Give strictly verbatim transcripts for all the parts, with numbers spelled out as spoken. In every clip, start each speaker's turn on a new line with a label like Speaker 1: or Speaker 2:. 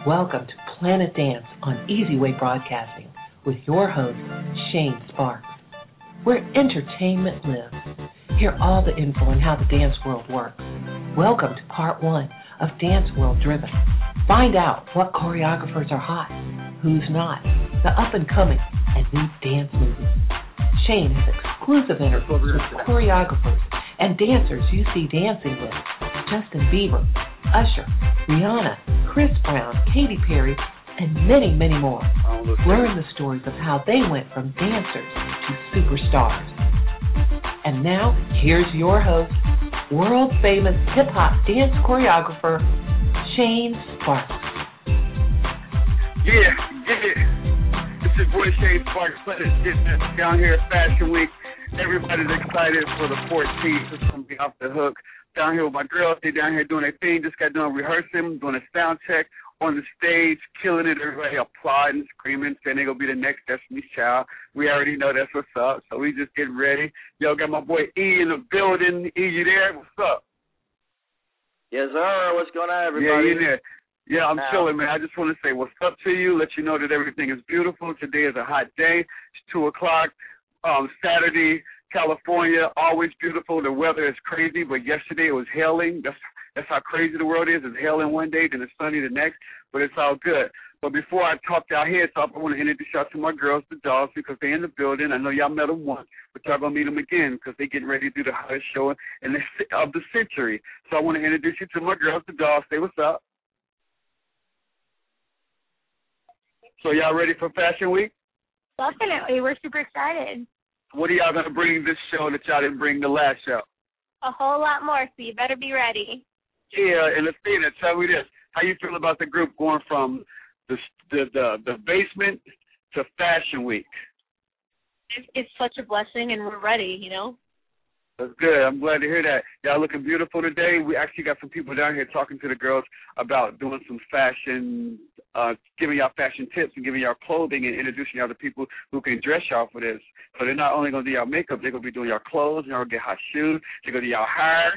Speaker 1: Welcome to Planet Dance on Easy Way Broadcasting with your host, Shane Sparks, where entertainment lives. Hear all the info on how the dance world works. Welcome to part one of Dance World Driven. Find out what choreographers are hot, who's not, the up-and-coming and new dance movies. Shane has exclusive interviews with choreographers and dancers you see dancing with Justin Bieber, Usher, Rihanna, Chris Brown, Katy Perry, and many, many more. Learn the stories of how they went from dancers to superstars. And now, here's your host, world-famous hip-hop dance choreographer, Shane Sparks.
Speaker 2: Yeah, yeah. It's your boy Shane Sparks, Planet Fitness, down here at Fashion Week. Everybody's excited for the fourteenth. It's going to be off the hook. Down here with my girls, they down here doing their thing. Just got done rehearsing, doing a sound check on the stage, killing it. Everybody applauding, screaming, saying they're going to be the next Destiny's Child. We already know that's what's up, so we just getting ready. Yo, got my boy E in the building. E, you there? What's up?
Speaker 3: Yes, sir. What's going on, everybody?
Speaker 2: Yeah, you there. Yeah, I'm
Speaker 3: now.
Speaker 2: chilling, man. I just want to say what's up to you, let you know that everything is beautiful. Today is a hot day. It's two o'clock, um, Saturday, California, always beautiful. The weather is crazy, but yesterday it was hailing. That's that's how crazy the world is. It's hailing one day, then it's sunny the next, but it's all good. But before I talk y'all heads off, I want to introduce y'all to my girls, the Dolls, because they're in the building. I know y'all met them once, but y'all going to meet them again because they're getting ready to do the hottest show in the, of the century. So I want to introduce you to my girls, the Dolls. Say what's up. So y'all ready for Fashion Week?
Speaker 4: Definitely. We're super excited.
Speaker 2: What are y'all going to bring this show that y'all didn't bring the last show?
Speaker 4: A whole lot more, so you better be ready.
Speaker 2: Yeah, and Athena, tell me this. How you feel about the group going from the the the, the basement to Fashion Week?
Speaker 4: It's, it's such a blessing, and we're ready, you know?
Speaker 2: That's good. I'm glad to hear that. Y'all looking beautiful today. We actually got some people down here talking to the girls about doing some fashion, uh, giving y'all fashion tips and giving y'all clothing and introducing y'all to people who can dress y'all for this. So they're not only going to do y'all makeup, they're going to be doing y'all clothes, y'all going to get hot shoes, they're going to do y'all hair.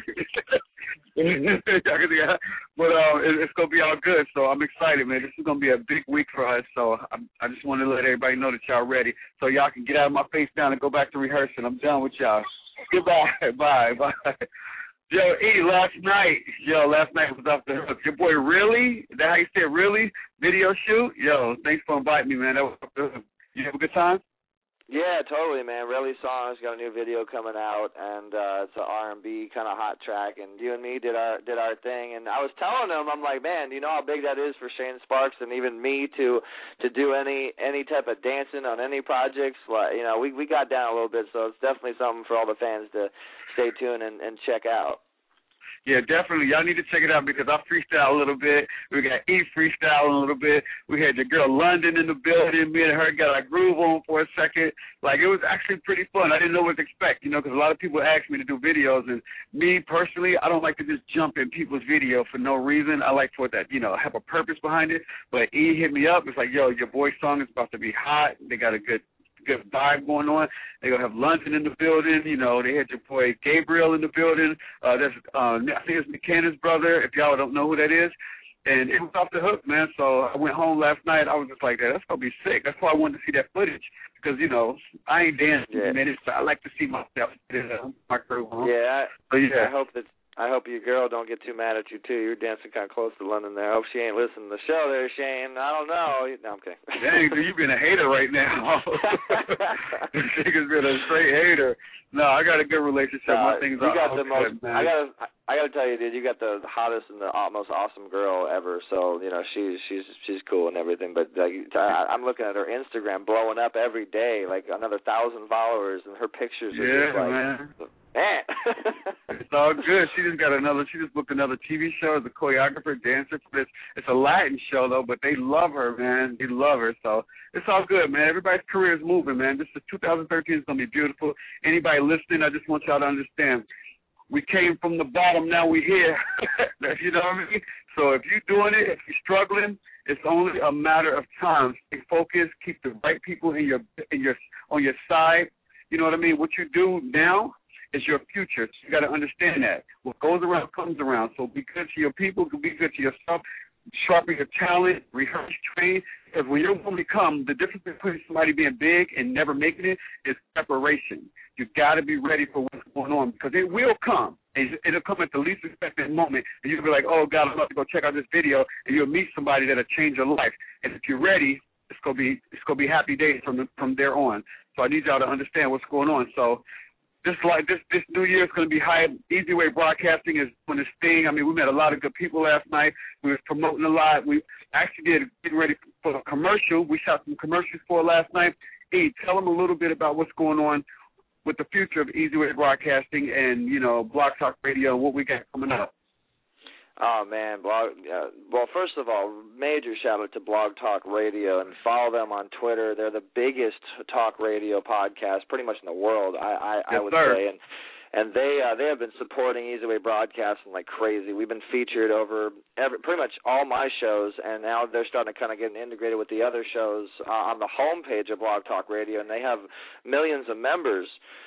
Speaker 2: But uh, it, it's going to be all good. So I'm excited, man. This is going to be a big week for us. So I, I just want to let everybody know that y'all ready so y'all can get out of my face down and go back to rehearsing. I'm done with y'all. Goodbye. Bye. Bye. Yo, E, last night, yo, last night was off the hook. Your boy, Really? Is that how you say it, Really? Video shoot? Yo, thanks for inviting me, man. That was off the hook. You have a good time?
Speaker 3: Yeah, totally, man. Relly Song's got a new video coming out, and uh, it's an R and B kind of hot track. And you and me did our did our thing. And I was telling him, I'm like, man, you know how big that is for Shane Sparks and even me to to do any any type of dancing on any projects. Like, you know, we we got down a little bit, so it's definitely something for all the fans to stay tuned and, and check out.
Speaker 2: Yeah, definitely. Y'all need to check it out because I freestyle a little bit. We got E freestyling a little bit. We had your girl London in the building. Me and her got our groove on for a second. Like, it was actually pretty fun. I didn't know what to expect, you know, because a lot of people ask me to do videos. And me, personally, I don't like to just jump in people's video for no reason. I like for it that, you know, have a purpose behind it. But E hit me up. It's like, yo, your boy's song is about to be hot. They got a good good vibe going on. They're going to have London in the building. You know, they had your boy Gabriel in the building. Uh, that's, uh, I think it's McKennan's brother, if y'all don't know who that is. And it was off the hook, man. So I went home last night. I was just like, that's going to be sick. That's why I wanted to see that footage because, you know, I ain't dancing, yeah. man. It's, I like to see myself in uh, my crew. Huh?
Speaker 3: Yeah, I,
Speaker 2: so, yeah.
Speaker 3: I hope that I hope your girl don't get too mad at you, too. You're dancing kind of close to London there. I hope she ain't listening to the show there, Shane. I don't know. No, I'm kidding.
Speaker 2: Dang, dude, you've been a hater right now. This nigga's been a straight hater. No, I got a good relationship.
Speaker 3: Uh,
Speaker 2: My thing's
Speaker 3: you got the
Speaker 2: good,
Speaker 3: most,
Speaker 2: man.
Speaker 3: I gotta, I gotta tell you, dude, you got the hottest and the most awesome girl ever. So, you know, she's she's she's cool and everything. But like, I, I'm looking at her Instagram blowing up every day, like another thousand followers, and her pictures are
Speaker 2: yeah,
Speaker 3: just like,
Speaker 2: man.
Speaker 3: man.
Speaker 2: It's all good. She just got another. She just booked another T V show as a choreographer, dancer for this. It's a Latin show though, but they love her, man. They love her, so it's all good, man. Everybody's career is moving, man. This is two thousand thirteen. It's gonna be beautiful. Anybody listening, I just want y'all to understand. We came from the bottom, now we're here. You know what I mean? So if you're doing it, if you're struggling, it's only a matter of time. Stay focused. Keep the right people in your in your on your side. You know what I mean? What you do now is your future. So you got to understand that. What goes around comes around. So be good to your people, be good to yourself. sharpen your talent, rehearse, train. Because when you're going to become, the difference between somebody being big and never making it is preparation. You got to be ready for what's going on because it will come. And it'll come at the least expected moment, and you'll be like, oh, God, I'm about to go check out this video, and you'll meet somebody that'll change your life. And if you're ready, it's going to be it's gonna be happy days from the, from there on. So I need y'all to understand what's going on. So this like this this new year is going to be high. Easy Way Broadcasting is doing this thing. I mean, we met a lot of good people last night. We was promoting a lot. We actually did getting ready for a commercial. We shot some commercials for last night. E, tell them a little bit about what's going on with the future of Easy Way Broadcasting and, you know, Blog Talk Radio, what we got coming up.
Speaker 3: Oh, man. Blog, uh, well, first of all, major shout-out to Blog Talk Radio, and follow them on Twitter. They're the biggest talk radio podcast pretty much in the world, I, I,
Speaker 2: yes,
Speaker 3: I would
Speaker 2: sir.
Speaker 3: say. And and they uh, they have been supporting Easy Way Broadcasting like crazy. We've been featured over every, pretty much all my shows, and now they're starting to kind of get integrated with the other shows uh, on the homepage of Blog Talk Radio, and they have millions of members.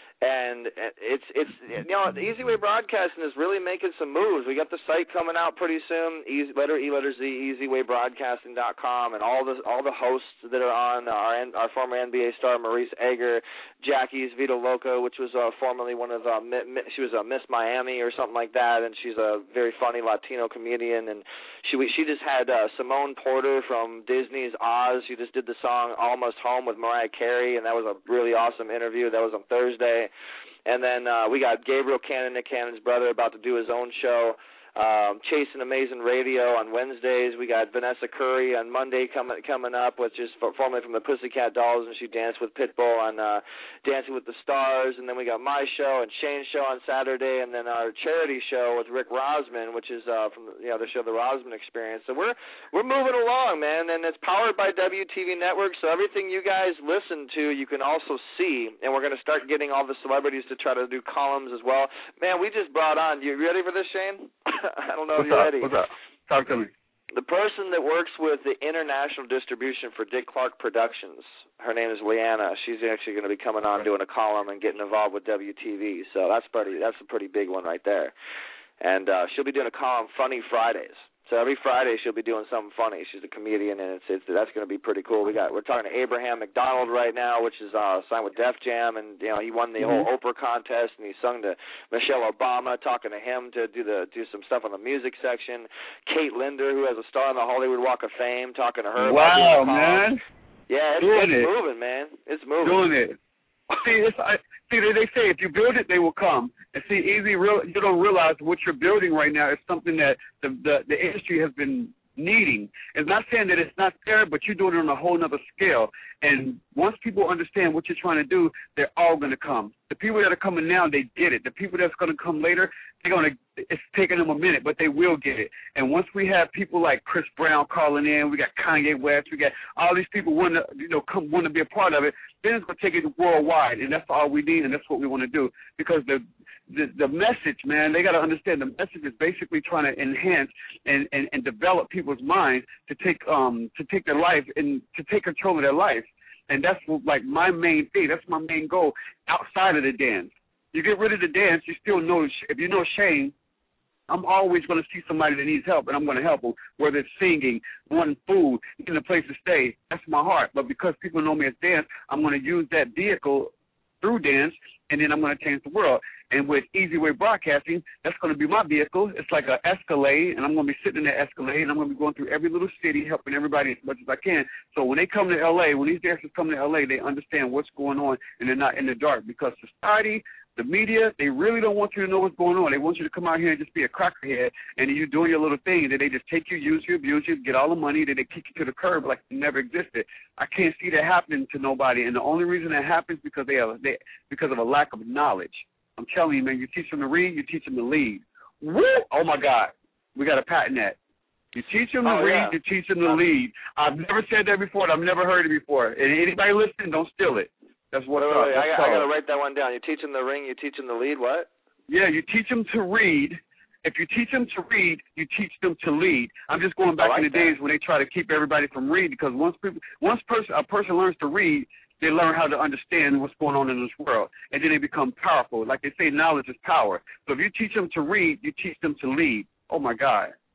Speaker 3: And it's, it's you know, Easy Way Broadcasting is really making some moves. We got the site coming out pretty soon, easy, letter E, letter Z, easy way broadcasting dot com, and all the all the hosts that are on, our our former N B A star Maurice Egger, Jackie's Vita Loco, which was uh, formerly one of, uh, she was a Miss Miami or something like that, and she's a very funny Latino comedian, and she she just had uh, Simone Porter from Disney's Oz. She just did the song Almost Home with Mariah Carey, and that was a really awesome interview. That was on Thursday. And then uh, we got Gabriel Cannon, Nick Cannon's brother, about to do his own show. Um, Chasing Amazing Radio on Wednesdays. We got Vanessa Curry on Monday coming coming up, which is formerly from the Pussycat Dolls, and she danced with Pitbull on uh, Dancing with the Stars. And then we got my show and Shane's show on Saturday, and then our charity show with Rick Rosman, which is uh, from the, you know the show The Rosman Experience. So we're we're moving along, man, and it's powered by W T V Network. So everything you guys listen to, you can also see, and we're going to start getting all the celebrities to try to do columns as well. Man, we just brought on. You ready for this, Shane? I don't know
Speaker 2: What's
Speaker 3: if you're
Speaker 2: up?
Speaker 3: ready.
Speaker 2: What's up? Talk to me.
Speaker 3: The person that works with the international distribution for Dick Clark Productions, her name is Leanna. She's actually going to be coming on doing a column and getting involved with W T V. So that's pretty. That's a pretty big one right there. And uh, she'll be doing a column, Funny Fridays. So every Friday she'll be doing something funny. She's a comedian, and it's, it's that's going to be pretty cool. We got we're talking to Abraham McDonald right now, which is uh, signed with Def Jam, and you know he won the
Speaker 2: mm-hmm.
Speaker 3: whole Oprah contest, and he sung to Michelle Obama, talking to him to do the do some stuff on the music section. Kate Linder, who has a star on the Hollywood Walk of Fame, talking to her.
Speaker 2: Wow,
Speaker 3: about
Speaker 2: man!
Speaker 3: Yeah, it's,
Speaker 2: doing
Speaker 3: it's
Speaker 2: it.
Speaker 3: moving, man. It's moving.
Speaker 2: Doing it. See, it's, I, see, they say if you build it, they will come. And see, easy, real, you don't realize what you're building right now is something that the, the the industry has been needing. It's not saying that it's not there, but you're doing it on a whole nother scale. And once people understand what you're trying to do, they're all going to come. The people that are coming now, they get it. The people that's going to come later, they're going to, it's taking them a minute, but they will get it. And once we have people like Chris Brown calling in, we got Kanye West, we got all these people want to, you know, come want to be a part of it, then it's going to take it worldwide, and that's all we need, and that's what we want to do. Because the the, the message, man, they got to understand the message is basically trying to enhance and, and, and develop people's minds to take um to take their life and to take control of their life. And that's like my main thing. That's my main goal outside of the dance. You get rid of the dance, you still know, if you know Shane, I'm always going to see somebody that needs help, and I'm going to help them, whether it's singing, wanting food, getting a place to stay. That's my heart. But because people know me as dance, I'm going to use that vehicle through dance, and then I'm going to change the world. And with Easy Way Broadcasting, that's going to be my vehicle. It's like an Escalade, and I'm going to be sitting in that Escalade, and I'm going to be going through every little city, helping everybody as much as I can. So when they come to L A, when these dancers come to L A, they understand what's going on, and they're not in the dark. Because society, the media, they really don't want you to know what's going on. They want you to come out here and just be a crackerhead, and you're doing your little thing, and then they just take you, use you, abuse you, get all the money, then they kick you to the curb like you never existed. I can't see that happening to nobody, and the only reason that happens because they have they because of a lack of knowledge. I'm telling you, man, you teach them to read, you teach them to lead. Woo! Oh, my God. We got to patent that. You teach them to
Speaker 3: oh,
Speaker 2: read,
Speaker 3: yeah.
Speaker 2: you teach them to lead. I've never said that before, and I've never heard it before. And anybody listening, don't steal it. That's what's
Speaker 3: wait,
Speaker 2: up.
Speaker 3: wait,
Speaker 2: That's
Speaker 3: I, I got to write that one down. You teach them the ring, you teach them the lead, what?
Speaker 2: Yeah, you teach them to read. If you teach them to read, you teach them to lead. I'm just going back
Speaker 3: like
Speaker 2: in the
Speaker 3: that.
Speaker 2: days when they try to keep everybody from reading, because once people, once person, a person learns to read, they learn how to understand what's going on in this world, and then they become powerful. Like they say, knowledge is power. So if you teach them to read, you teach them to lead. Oh, my God.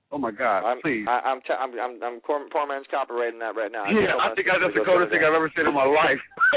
Speaker 2: Oh my God!
Speaker 3: I'm,
Speaker 2: Please.
Speaker 3: I, I'm, t- I'm, I'm, I'm poor, poor man's copywriting that right now. I
Speaker 2: Yeah, I think that's the coldest thing I've ever said in my life.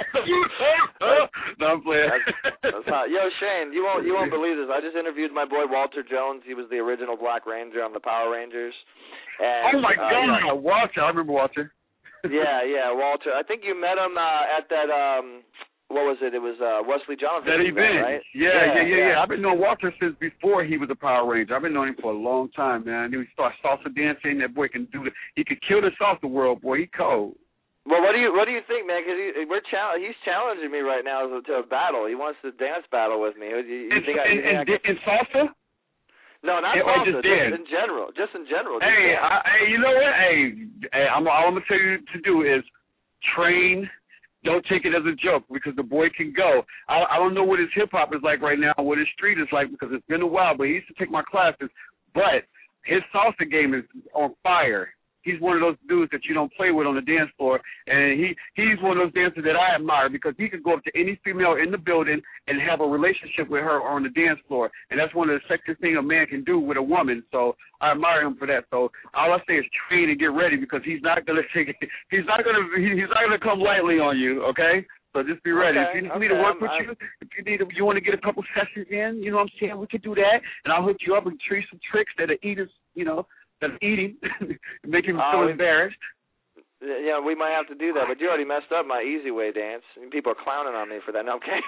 Speaker 2: No, I'm playing.
Speaker 3: That's, that's hot. Yo, Shane, you won't, you won't believe this. I just interviewed my boy Walter Jones. He was the original Black Ranger on the Power Rangers. And,
Speaker 2: oh my
Speaker 3: uh,
Speaker 2: God,
Speaker 3: yeah.
Speaker 2: Walter! I remember Walter.
Speaker 3: yeah, yeah, Walter. I think you met him uh, at that. Um, What was it? It was uh, Wesley Jonathan.
Speaker 2: That event,
Speaker 3: right?
Speaker 2: yeah, yeah, yeah, yeah, yeah. I've been knowing Walter since before he was a Power Ranger. I've been knowing him for a long time, man. He started salsa dancing. That boy can do the. He could kill the salsa world, boy. He cold.
Speaker 3: Well, what do you what do you think, man? Because he, we're chal- he's challenging me right now to a battle. He wants to dance battle with me. You, you
Speaker 2: in,
Speaker 3: think I,
Speaker 2: in,
Speaker 3: you think
Speaker 2: in,
Speaker 3: I can...
Speaker 2: in salsa?
Speaker 3: No, not
Speaker 2: hey,
Speaker 3: salsa.
Speaker 2: Just,
Speaker 3: just in general. Just in general. Just
Speaker 2: hey, I, hey, you know what? Hey, hey I'm, all I'm gonna tell you to do is train. Don't take it as a joke because the boy can go. I, I don't know what his hip-hop is like right now, what his street is like because it's been a while, but he used to take my classes. But his salsa game is on fire. He's one of those dudes that you don't play with on the dance floor, and he, he's one of those dancers that I admire because he could go up to any female in the building and have a relationship with her on the dance floor, and that's one of the sexiest things a man can do with a woman, so I admire him for that. So all I say is train and get ready because he's not going to take it. He's not going to he's not going to come lightly on you, okay? So just be ready.
Speaker 3: Okay,
Speaker 2: if you need
Speaker 3: okay,
Speaker 2: me to work
Speaker 3: I'm,
Speaker 2: with
Speaker 3: I'm,
Speaker 2: you, if you need, to, you want to get a couple sessions in, you know what I'm saying? We could do that, and I'll hook you up and show you some tricks that are eaters, you know, that are eating, make him
Speaker 3: uh,
Speaker 2: feel embarrassed.
Speaker 3: Yeah, we might have to do that, but you already messed up my easy way dance. People are clowning on me for that. No, okay.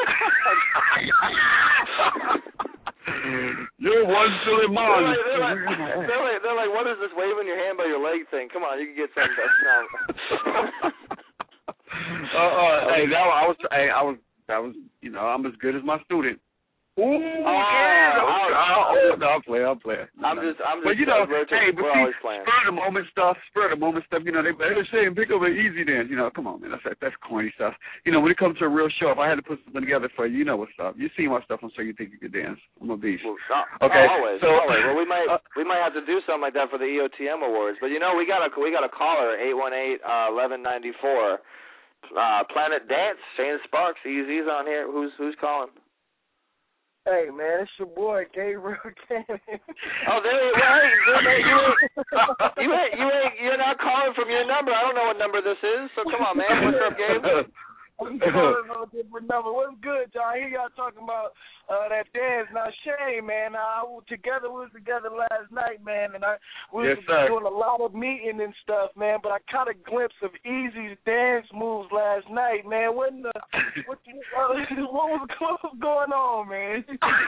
Speaker 2: You're one silly mom.
Speaker 3: They're like, they're, like, they're, like, they're like, what is this waving your hand by your leg thing? Come on, you can get something done.
Speaker 2: uh, uh, hey, that I was, hey, I was, that was, you know, I'm as good as my student. Ooh, oh, yeah.
Speaker 3: Oh,
Speaker 2: oh, no, I'll play, I'll play.
Speaker 3: I'm just, I'm just,
Speaker 2: but you know,
Speaker 3: we're,
Speaker 2: hey, but
Speaker 3: we're
Speaker 2: see,
Speaker 3: always playing.
Speaker 2: spur of the moment stuff, spur of the moment stuff, you know, they better say and pick up an easy dance. You know, come on, man, that's that's corny stuff. You know, when it comes to a real show, if I had to put something together for you, you know what's up. You see my stuff, I'm sure you think you could dance. I'm a beast.
Speaker 3: Well, no,
Speaker 2: okay,
Speaker 3: always,
Speaker 2: so,
Speaker 3: always. Well, we might,
Speaker 2: uh,
Speaker 3: we might have to do something like that for the E O T M awards. But you know, we got a, we got a caller, eight one eight, eleven ninety-four. Uh, Planet Dance, Shane Sparks, Easy's on here. Who's who's calling?
Speaker 5: Hey man, it's your boy Gabriel Cannon.
Speaker 3: Oh, there you well, hey, you, ain't, you, ain't, you ain't you ain't you're not calling from your number. I don't know what number this is. So come on, man. What's up, Gabe?
Speaker 5: I'm calling on a different number. What's good, y'all? I hear y'all talking about uh, that dance. Now, Shane, man, I was together. We was together last night, man, and I we
Speaker 2: yes,
Speaker 5: was
Speaker 2: sir.
Speaker 5: doing a lot of meeting and stuff, man. But I caught a glimpse of Easy's dance moves last night, man. What in the what, the, uh, what was what was going on, man?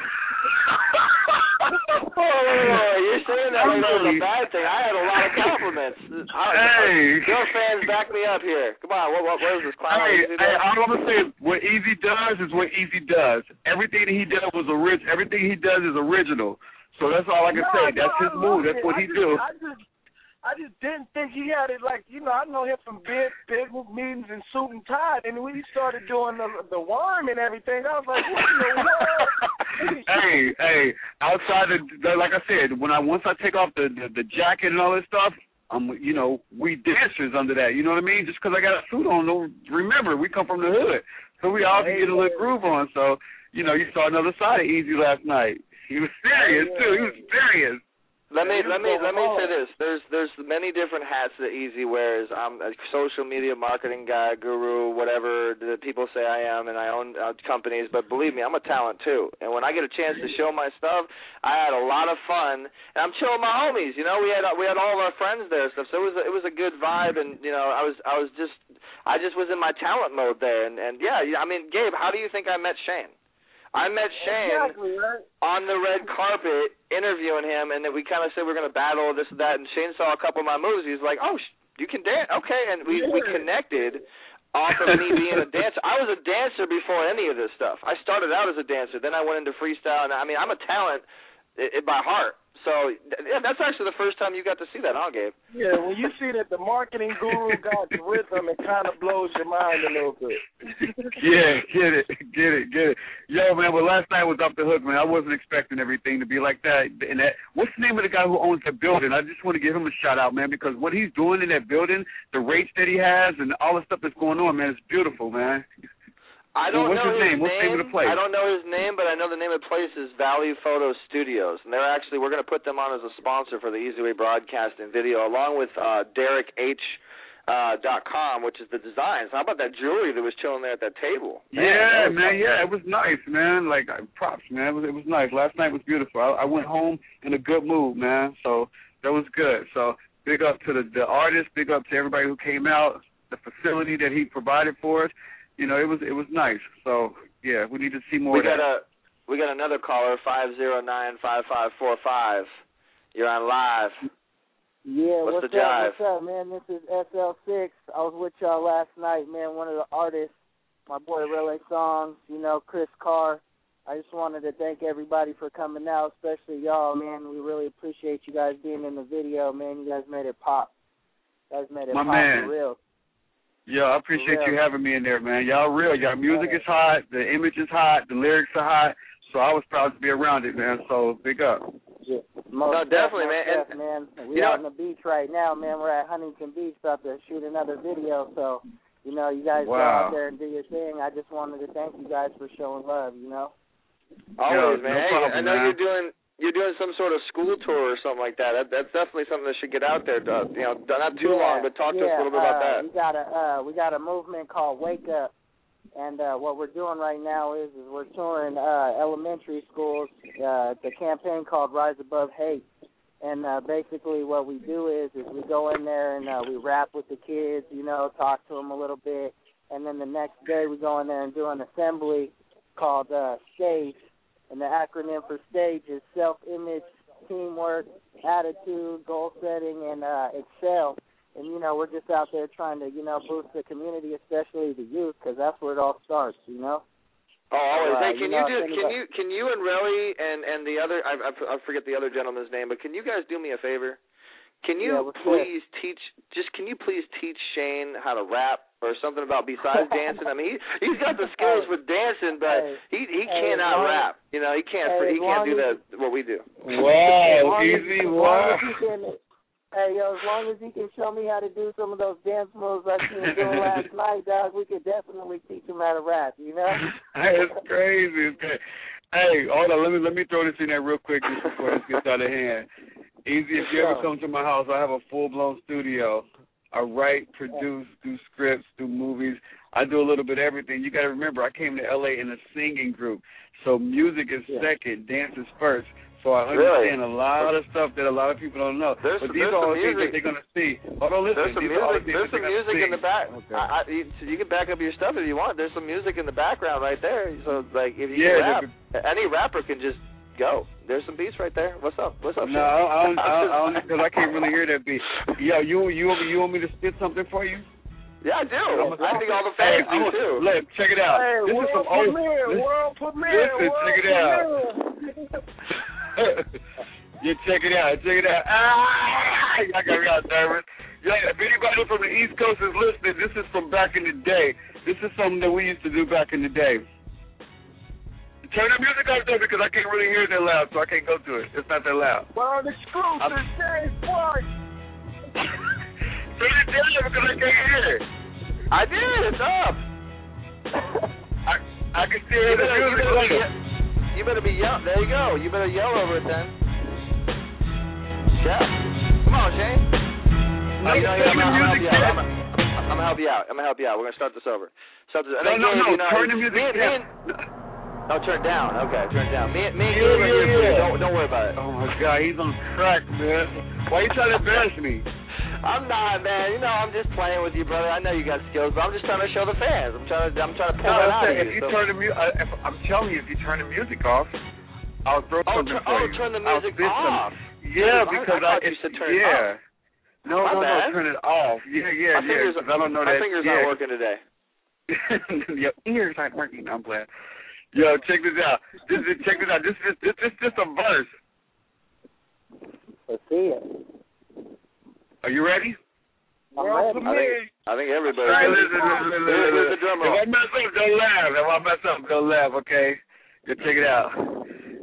Speaker 3: Oh, you're saying that like that was a bad thing. I had a lot of compliments.
Speaker 2: Hey,
Speaker 3: your fans back me up here. Come on, what what, what is this clown?
Speaker 2: Hey, hey, all I'm gonna say is what Easy does is what Easy does. Everything that he does was original. Everything he does is original. So that's all I can
Speaker 5: no,
Speaker 2: say.
Speaker 5: No,
Speaker 2: that's his move. That's what
Speaker 5: I
Speaker 2: he
Speaker 5: just,
Speaker 2: do.
Speaker 5: I just, I just didn't think he had it like, you know, I know him from big, big meetings in suit and tie, and when he started doing the the worm and everything, I was like, what in the world?
Speaker 2: hey, hey, outside of, like I said, when I once I take off the, the the jacket and all this stuff, um, you know, we dancers under that. You know what I mean? Just because I got a suit on, don't remember we come from the hood, so we all can get a little groove on. So, you know, you saw another side of Easy last night. He was serious too. He was serious.
Speaker 3: Let me let me let me say this. There's there's many different hats that Easy wears. I'm a social media marketing guy, guru, whatever the people say I am, and I own uh, companies. But believe me, I'm a talent too. And when I get a chance to show my stuff, I had a lot of fun. And I'm chilling with my homies. You know, we had we had all of our friends there and stuff. So it was a, it was a good vibe. And you know, I was I was just I just was in my talent mode there. And and yeah, I mean, Gabe, how do you think I met Shane? I met Shane
Speaker 5: exactly, right?
Speaker 3: on the red carpet interviewing him, and then we kind of said we we're going to battle this and that, and Shane saw a couple of my moves. He was like, oh, you can dance? Okay, and we,
Speaker 5: yeah.
Speaker 3: we connected off of me being a dancer. I was a dancer before any of this stuff. I started out as a dancer. Then I went into freestyle, and I mean, I'm a talent it, it, by heart. So yeah, that's actually the first time you got to see that, huh, Gabe?
Speaker 5: Yeah, when you see that the marketing guru got the rhythm, it kind of blows your mind a little bit.
Speaker 2: Yeah, get it, get it, get it. Yo, man, well, last night was off the hook, man. I wasn't expecting everything to be like that. And that, what's the name of the guy who owns that building? I just want to give him a shout out, man, because what he's doing in that building, the rates that he has, and all the stuff that's going on, man, it's beautiful, man.
Speaker 3: I don't
Speaker 2: well, what's
Speaker 3: know
Speaker 2: his
Speaker 3: his
Speaker 2: name? What's the name of the place?
Speaker 3: I don't know his name, but I know the name of the place is Valley Photo Studios, and they're actually we're going to put them on as a sponsor for the Easy Way Broadcasting video, along with uh, Derek H. Uh, dot com, which is the designs. How about that jewelry that was chilling there at that table? Man,
Speaker 2: yeah,
Speaker 3: that was
Speaker 2: man,
Speaker 3: nice.
Speaker 2: yeah, it was nice, man. Like props, man. It was it was nice. Last night was beautiful. I, I went home in a good mood, man. So that was good. So big up to the the artist. Big up to everybody who came out. The facility that he provided for us. You know, it was it was nice. So yeah, we need to see more.
Speaker 3: We
Speaker 2: of
Speaker 3: got
Speaker 2: that.
Speaker 3: a we got another caller, five zero nine five five four five. You're on live.
Speaker 6: Yeah,
Speaker 3: what's,
Speaker 6: what's
Speaker 3: the
Speaker 6: up?
Speaker 3: jive?
Speaker 6: What's up, man? This is S L six. I was with y'all last night, man. One of the artists, my boy Relay Songs, you know, Chris Carr. I just wanted to thank everybody for coming out, especially y'all, man. We really appreciate you guys being in the video, man. You guys made it pop. You guys made it
Speaker 2: My
Speaker 6: pop
Speaker 2: man.
Speaker 6: for real.
Speaker 2: Yeah, I appreciate
Speaker 6: For real.
Speaker 2: you having me in there, man. Y'all real. Y'all music is hot. The image is hot. The lyrics are hot. So I was proud to be around it, man. So big up.
Speaker 6: Yeah. Most
Speaker 3: No, definitely,
Speaker 6: most
Speaker 3: man.
Speaker 6: def, man. We
Speaker 3: you
Speaker 6: out
Speaker 3: know-
Speaker 6: on the beach right now, man. We're at Huntington Beach about to shoot another video. So, you know, you guys go
Speaker 2: Wow.
Speaker 6: out there and do your thing. I just wanted to thank you guys for showing love, you know.
Speaker 3: Always,
Speaker 2: Yo,
Speaker 3: man.
Speaker 2: no
Speaker 3: Hey,
Speaker 2: problem,
Speaker 3: I know
Speaker 2: man.
Speaker 3: you're doing you're doing some sort of school tour or something like that. that that's definitely something that should get out there. Uh, you know, not too
Speaker 6: yeah,
Speaker 3: long, but talk to
Speaker 6: yeah,
Speaker 3: us a little bit about
Speaker 6: uh,
Speaker 3: that.
Speaker 6: We got a uh, we got a movement called Wake Up, and uh, what we're doing right now is, is we're touring uh, elementary schools. Uh, the campaign called Rise Above Hate, and uh, basically what we do is is we go in there and uh, we rap with the kids, you know, talk to them a little bit, and then the next day we go in there and do an assembly called uh, STAGE, and the acronym for STAGE is self-image, teamwork, attitude, goal setting, and uh, excel. And, you know, we're just out there trying to, you know, boost the community, especially the youth, because that's where it all starts, you know?
Speaker 3: Oh, always.
Speaker 6: Uh,
Speaker 3: Hey, can
Speaker 6: you
Speaker 3: you,
Speaker 6: know,
Speaker 3: do?
Speaker 6: if
Speaker 3: Can
Speaker 6: anybody-
Speaker 3: you? Can you and Relly and and the other? I, I I forget the other gentleman's name, but can you guys do me a favor? Can you
Speaker 6: Yeah, what's
Speaker 3: please teach? Just can you please teach Shane how to rap or something about besides dancing? I mean, he he's got the skills with dancing, but
Speaker 6: Hey,
Speaker 3: he he
Speaker 6: hey,
Speaker 3: cannot
Speaker 6: as long-
Speaker 3: rap. You know, he can't
Speaker 6: hey,
Speaker 3: he
Speaker 6: as
Speaker 3: can't
Speaker 6: long
Speaker 3: do
Speaker 6: as-
Speaker 3: that what we do.
Speaker 6: As
Speaker 2: Wow,
Speaker 6: long as-
Speaker 2: easy,
Speaker 6: as long
Speaker 2: wow.
Speaker 6: as he can- Hey, yo, as long as he can show me how to do some of those dance moves like he was doing last night, dog, we could definitely teach him how to rap, you know?
Speaker 2: It's crazy. It's crazy. Hey, hold on. Let me let me throw this in there real quick just before this gets out of hand. Easy, if you ever come to my house, I have a full-blown studio. I write, produce, do scripts, do movies. I do a little bit of everything. You got to remember, I came to L A in a singing group, so music is
Speaker 6: Yeah.
Speaker 2: second, dance is first. So I
Speaker 3: Really?
Speaker 2: understand a lot of stuff that a lot of people don't know.
Speaker 3: There's
Speaker 2: but
Speaker 3: some-
Speaker 2: these
Speaker 3: there's
Speaker 2: are all
Speaker 3: some
Speaker 2: the things that
Speaker 3: music.
Speaker 2: they're going to see. Hold on, listen.
Speaker 3: There's some
Speaker 2: these are all the
Speaker 3: music.
Speaker 2: things
Speaker 3: There's
Speaker 2: that
Speaker 3: some
Speaker 2: they're
Speaker 3: music
Speaker 2: gonna
Speaker 3: in the
Speaker 2: see.
Speaker 3: back.
Speaker 2: Okay.
Speaker 3: I, I, you, so you can back up your stuff if you want. There's some music in the background right there. So like if you
Speaker 2: Yeah,
Speaker 3: can rap, any rapper can just go. There's some beats right there. What's up? What's up?
Speaker 2: No,
Speaker 3: Shane?
Speaker 2: I don't, I don't, because I can't really hear that beat. Yo, you you you want me to spit something for you?
Speaker 3: Yeah, I do.
Speaker 2: I'm a-
Speaker 3: I think all the
Speaker 2: Hey,
Speaker 3: fans
Speaker 2: I'm
Speaker 3: do
Speaker 2: a-
Speaker 3: too.
Speaker 2: Look, check it out.
Speaker 5: Hey,
Speaker 2: this is
Speaker 5: world
Speaker 2: some old.
Speaker 5: premiere,
Speaker 2: Listen,
Speaker 5: world premiere,
Speaker 2: listen,
Speaker 5: world
Speaker 2: check it out.
Speaker 5: premiere.
Speaker 2: Yeah, check it out. Check it out. Ah, I got real nervous. Yeah, if anybody from the East Coast is listening, this is from back in the day. This is something that we used to do back in the day. Turn the music up there because I can't really hear it that loud, so I can't go to it. It's not that loud.
Speaker 5: We're on exclusive, Shane Sparks.
Speaker 2: Turn it down because I can't hear it.
Speaker 3: I did. It's up.
Speaker 2: I I can still hear
Speaker 3: You
Speaker 2: the
Speaker 3: better, you
Speaker 2: music.
Speaker 3: better be,
Speaker 2: Listen.
Speaker 3: you better be yell. There you go. You better yell over it then. Yeah. Come on, Shane.
Speaker 2: No,
Speaker 3: you know,
Speaker 2: turn
Speaker 3: I'm,
Speaker 2: the
Speaker 3: I'm, gonna help
Speaker 2: music
Speaker 3: you out.
Speaker 2: down.
Speaker 3: I'm, I'm gonna help you out. I'm gonna help you out. We're gonna start this over. Start this. and
Speaker 2: No,
Speaker 3: then
Speaker 2: no,
Speaker 3: Gabe,
Speaker 2: no.
Speaker 3: You know,
Speaker 2: Turn the music
Speaker 3: me, and- me
Speaker 2: down.
Speaker 3: and- Oh, turn it down. Okay, turn it down. Me, me and
Speaker 2: Yeah,
Speaker 3: Gabe are
Speaker 2: yeah,
Speaker 3: here for you.
Speaker 2: yeah.
Speaker 3: Don't, don't worry about it.
Speaker 2: Oh my God, he's on crack, man. Why you trying to embarrass me?
Speaker 3: I'm not, man. You know, I'm just playing with you, brother. I know you got skills, but I'm just trying to show the fans. I'm trying to, I'm trying to pull
Speaker 2: No,
Speaker 3: it
Speaker 2: I'm
Speaker 3: out of
Speaker 2: saying,
Speaker 3: you.
Speaker 2: if you
Speaker 3: so-
Speaker 2: turn the music, I'm telling you, if you turn the music off, I'll throw
Speaker 3: Oh,
Speaker 2: something
Speaker 3: turn,
Speaker 2: for
Speaker 3: oh,
Speaker 2: you.
Speaker 3: turn the
Speaker 2: I'll
Speaker 3: music
Speaker 2: spit some-
Speaker 3: off.
Speaker 2: Yeah,
Speaker 3: I-
Speaker 2: because
Speaker 3: I thought
Speaker 2: I,
Speaker 3: you
Speaker 2: it's,
Speaker 3: said turn it
Speaker 2: yeah. No,
Speaker 3: My
Speaker 2: no,
Speaker 3: bad.
Speaker 2: no, turn it off. Yeah, yeah,
Speaker 3: My
Speaker 2: yeah.
Speaker 3: fingers,
Speaker 2: 'cause I don't know
Speaker 3: my
Speaker 2: that.
Speaker 3: fingers
Speaker 2: yeah.
Speaker 3: not working today.
Speaker 2: Your ears aren't working. I'm glad. Yo, check this out. This is check this out. This is this this just a verse.
Speaker 6: Let's see it.
Speaker 2: Are you ready?
Speaker 6: I'm
Speaker 5: World
Speaker 6: ready.
Speaker 3: I think, I think everybody.
Speaker 2: All right, listen, listen, listen,
Speaker 3: Here's
Speaker 2: listen.
Speaker 3: the drum
Speaker 2: If
Speaker 3: roll.
Speaker 2: I mess up, don't laugh. If I mess up, don't laugh. Okay. Yo, check it out.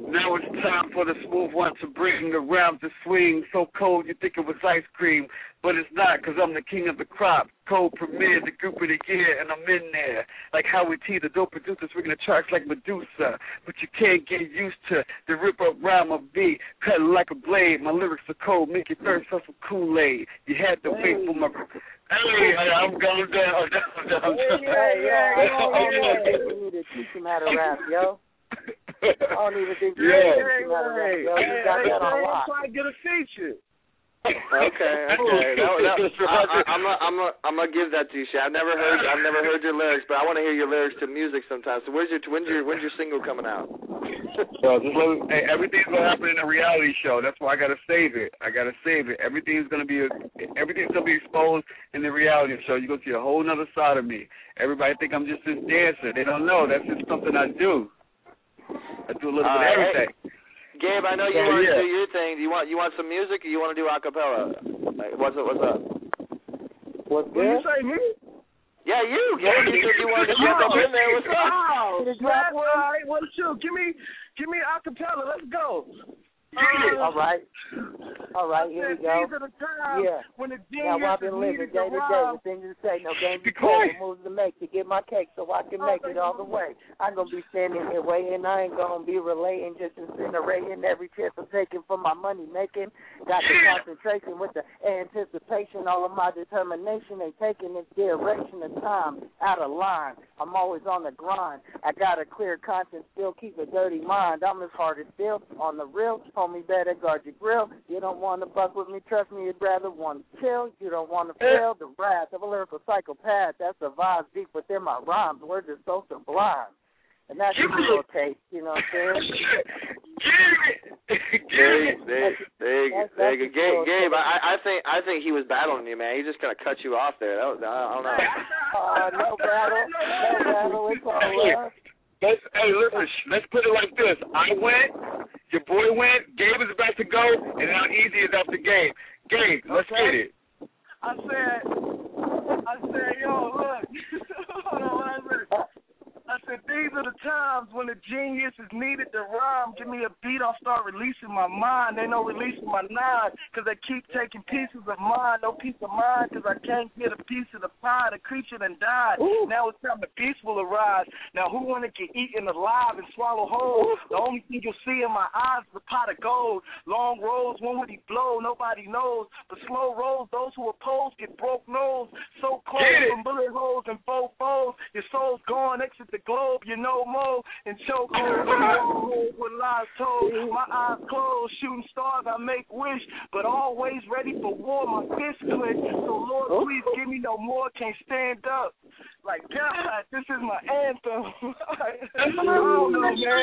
Speaker 2: Now it's time for the smooth one to bring the round to swing. So cold you think it was ice cream, but it's not, because I'm the king of the crop. Cold Premier, the group of the year, and I'm in there. Like Howie T, the dope producers, we're going to tracks like Medusa. But you can't get used to the rip-up rhyme of beat, cutting like a blade. My lyrics are cold, make you thirst for some Kool-Aid. You had to wait for my... Hey, I'm going down, down, down.
Speaker 6: Hey, yo, I don't think we need to teach him how to rap, yo. I don't even think we
Speaker 2: yeah.
Speaker 6: need to teach him how to rap, yo. You got that on lock.
Speaker 5: Try to get a feature.
Speaker 3: Okay, okay. No, no, I, I, I'm a, I'm a, I'm gonna give that to you, Shay. I've never heard, I've never heard your lyrics, but I want to hear your lyrics to music sometimes. So where's your, when's your, when's your single coming out?
Speaker 2: So just let me, hey, everything's gonna happen in a reality show. That's why I gotta save it. I gotta save it. Everything's gonna be, everything's gonna be exposed in the reality show. You're gonna see a whole other side of me. Everybody think I'm just this dancer. They don't know. That's just something I do. I do a little uh, bit of everything.
Speaker 3: Hey. Gabe, I know you
Speaker 2: yeah,
Speaker 3: want
Speaker 2: yeah.
Speaker 3: to do your thing. Do you want you want some music, or you want to do a cappella? Like, what's up? What's up?
Speaker 6: What's
Speaker 5: What you say, me?
Speaker 3: Yeah, you. Gabe, you said you wanted to get up in there. What's up?
Speaker 5: Oh, that's all right. What you? Give me, give me a cappella. Let's go. Uh,
Speaker 6: all right. All right, here we go. Yeah.
Speaker 5: When the
Speaker 6: now, I've been living day to day with things to say. No games to play, no moves to make to get my cake so I can make it all the way. I'm going to be standing here waiting. I ain't going to be relating, just incinerating every chance I'm taking for my money making. Got the concentration with the anticipation. All of my determination ain't taking its direction of time out of line. I'm always on the grind. I got a clear conscience, still keep a dirty mind. I'm as hard as steel on the real. Homie, better guard your grill. You don't want to buck with me, trust me, you'd rather want to chill. You don't want to feel the wrath of a lyrical psychopath that survives deep within my rhymes. We're just so sublime. And that's a real taste, you know what I'm saying?
Speaker 3: Gabe, there, there you go. There you go. Gabe, Gabe I, I think I think he was battling you, man. He just kind of cut you off there. That was, I don't know.
Speaker 6: Uh, no battle. No battle. It's all love.
Speaker 2: Let's, hey, listen, let's put it like this. I went, your boy went, Gabe is about to go, and now Easy is after Gabe. Gabe, let's
Speaker 5: okay.
Speaker 2: get it.
Speaker 5: I said, I said, yo, look. Hold on, I said, I said, these are the times when the genius is needed to rhyme. Give me a beat, I'll start releasing my mind. They know releasing my nine, because they keep taking pieces of mine. No peace of mind, because I can't get a piece of the pie. The creature done died. Ooh. Now it's time the beast will arise. Now who want to get eaten alive and swallow whole? The only thing you'll see in my eyes is a pot of gold. Long rolls, when would he blow? Nobody knows. But slow rolls, those who oppose get broke nose. So cold from bullet holes and faux foes. Your soul's gone, exit the globe, you know more, and choke hold with lies told. My eyes closed, shooting stars, I make wish, but always ready for war, my fist click. So Lord, please give me no more, can't stand up. Like God, this is my anthem. I don't know, man.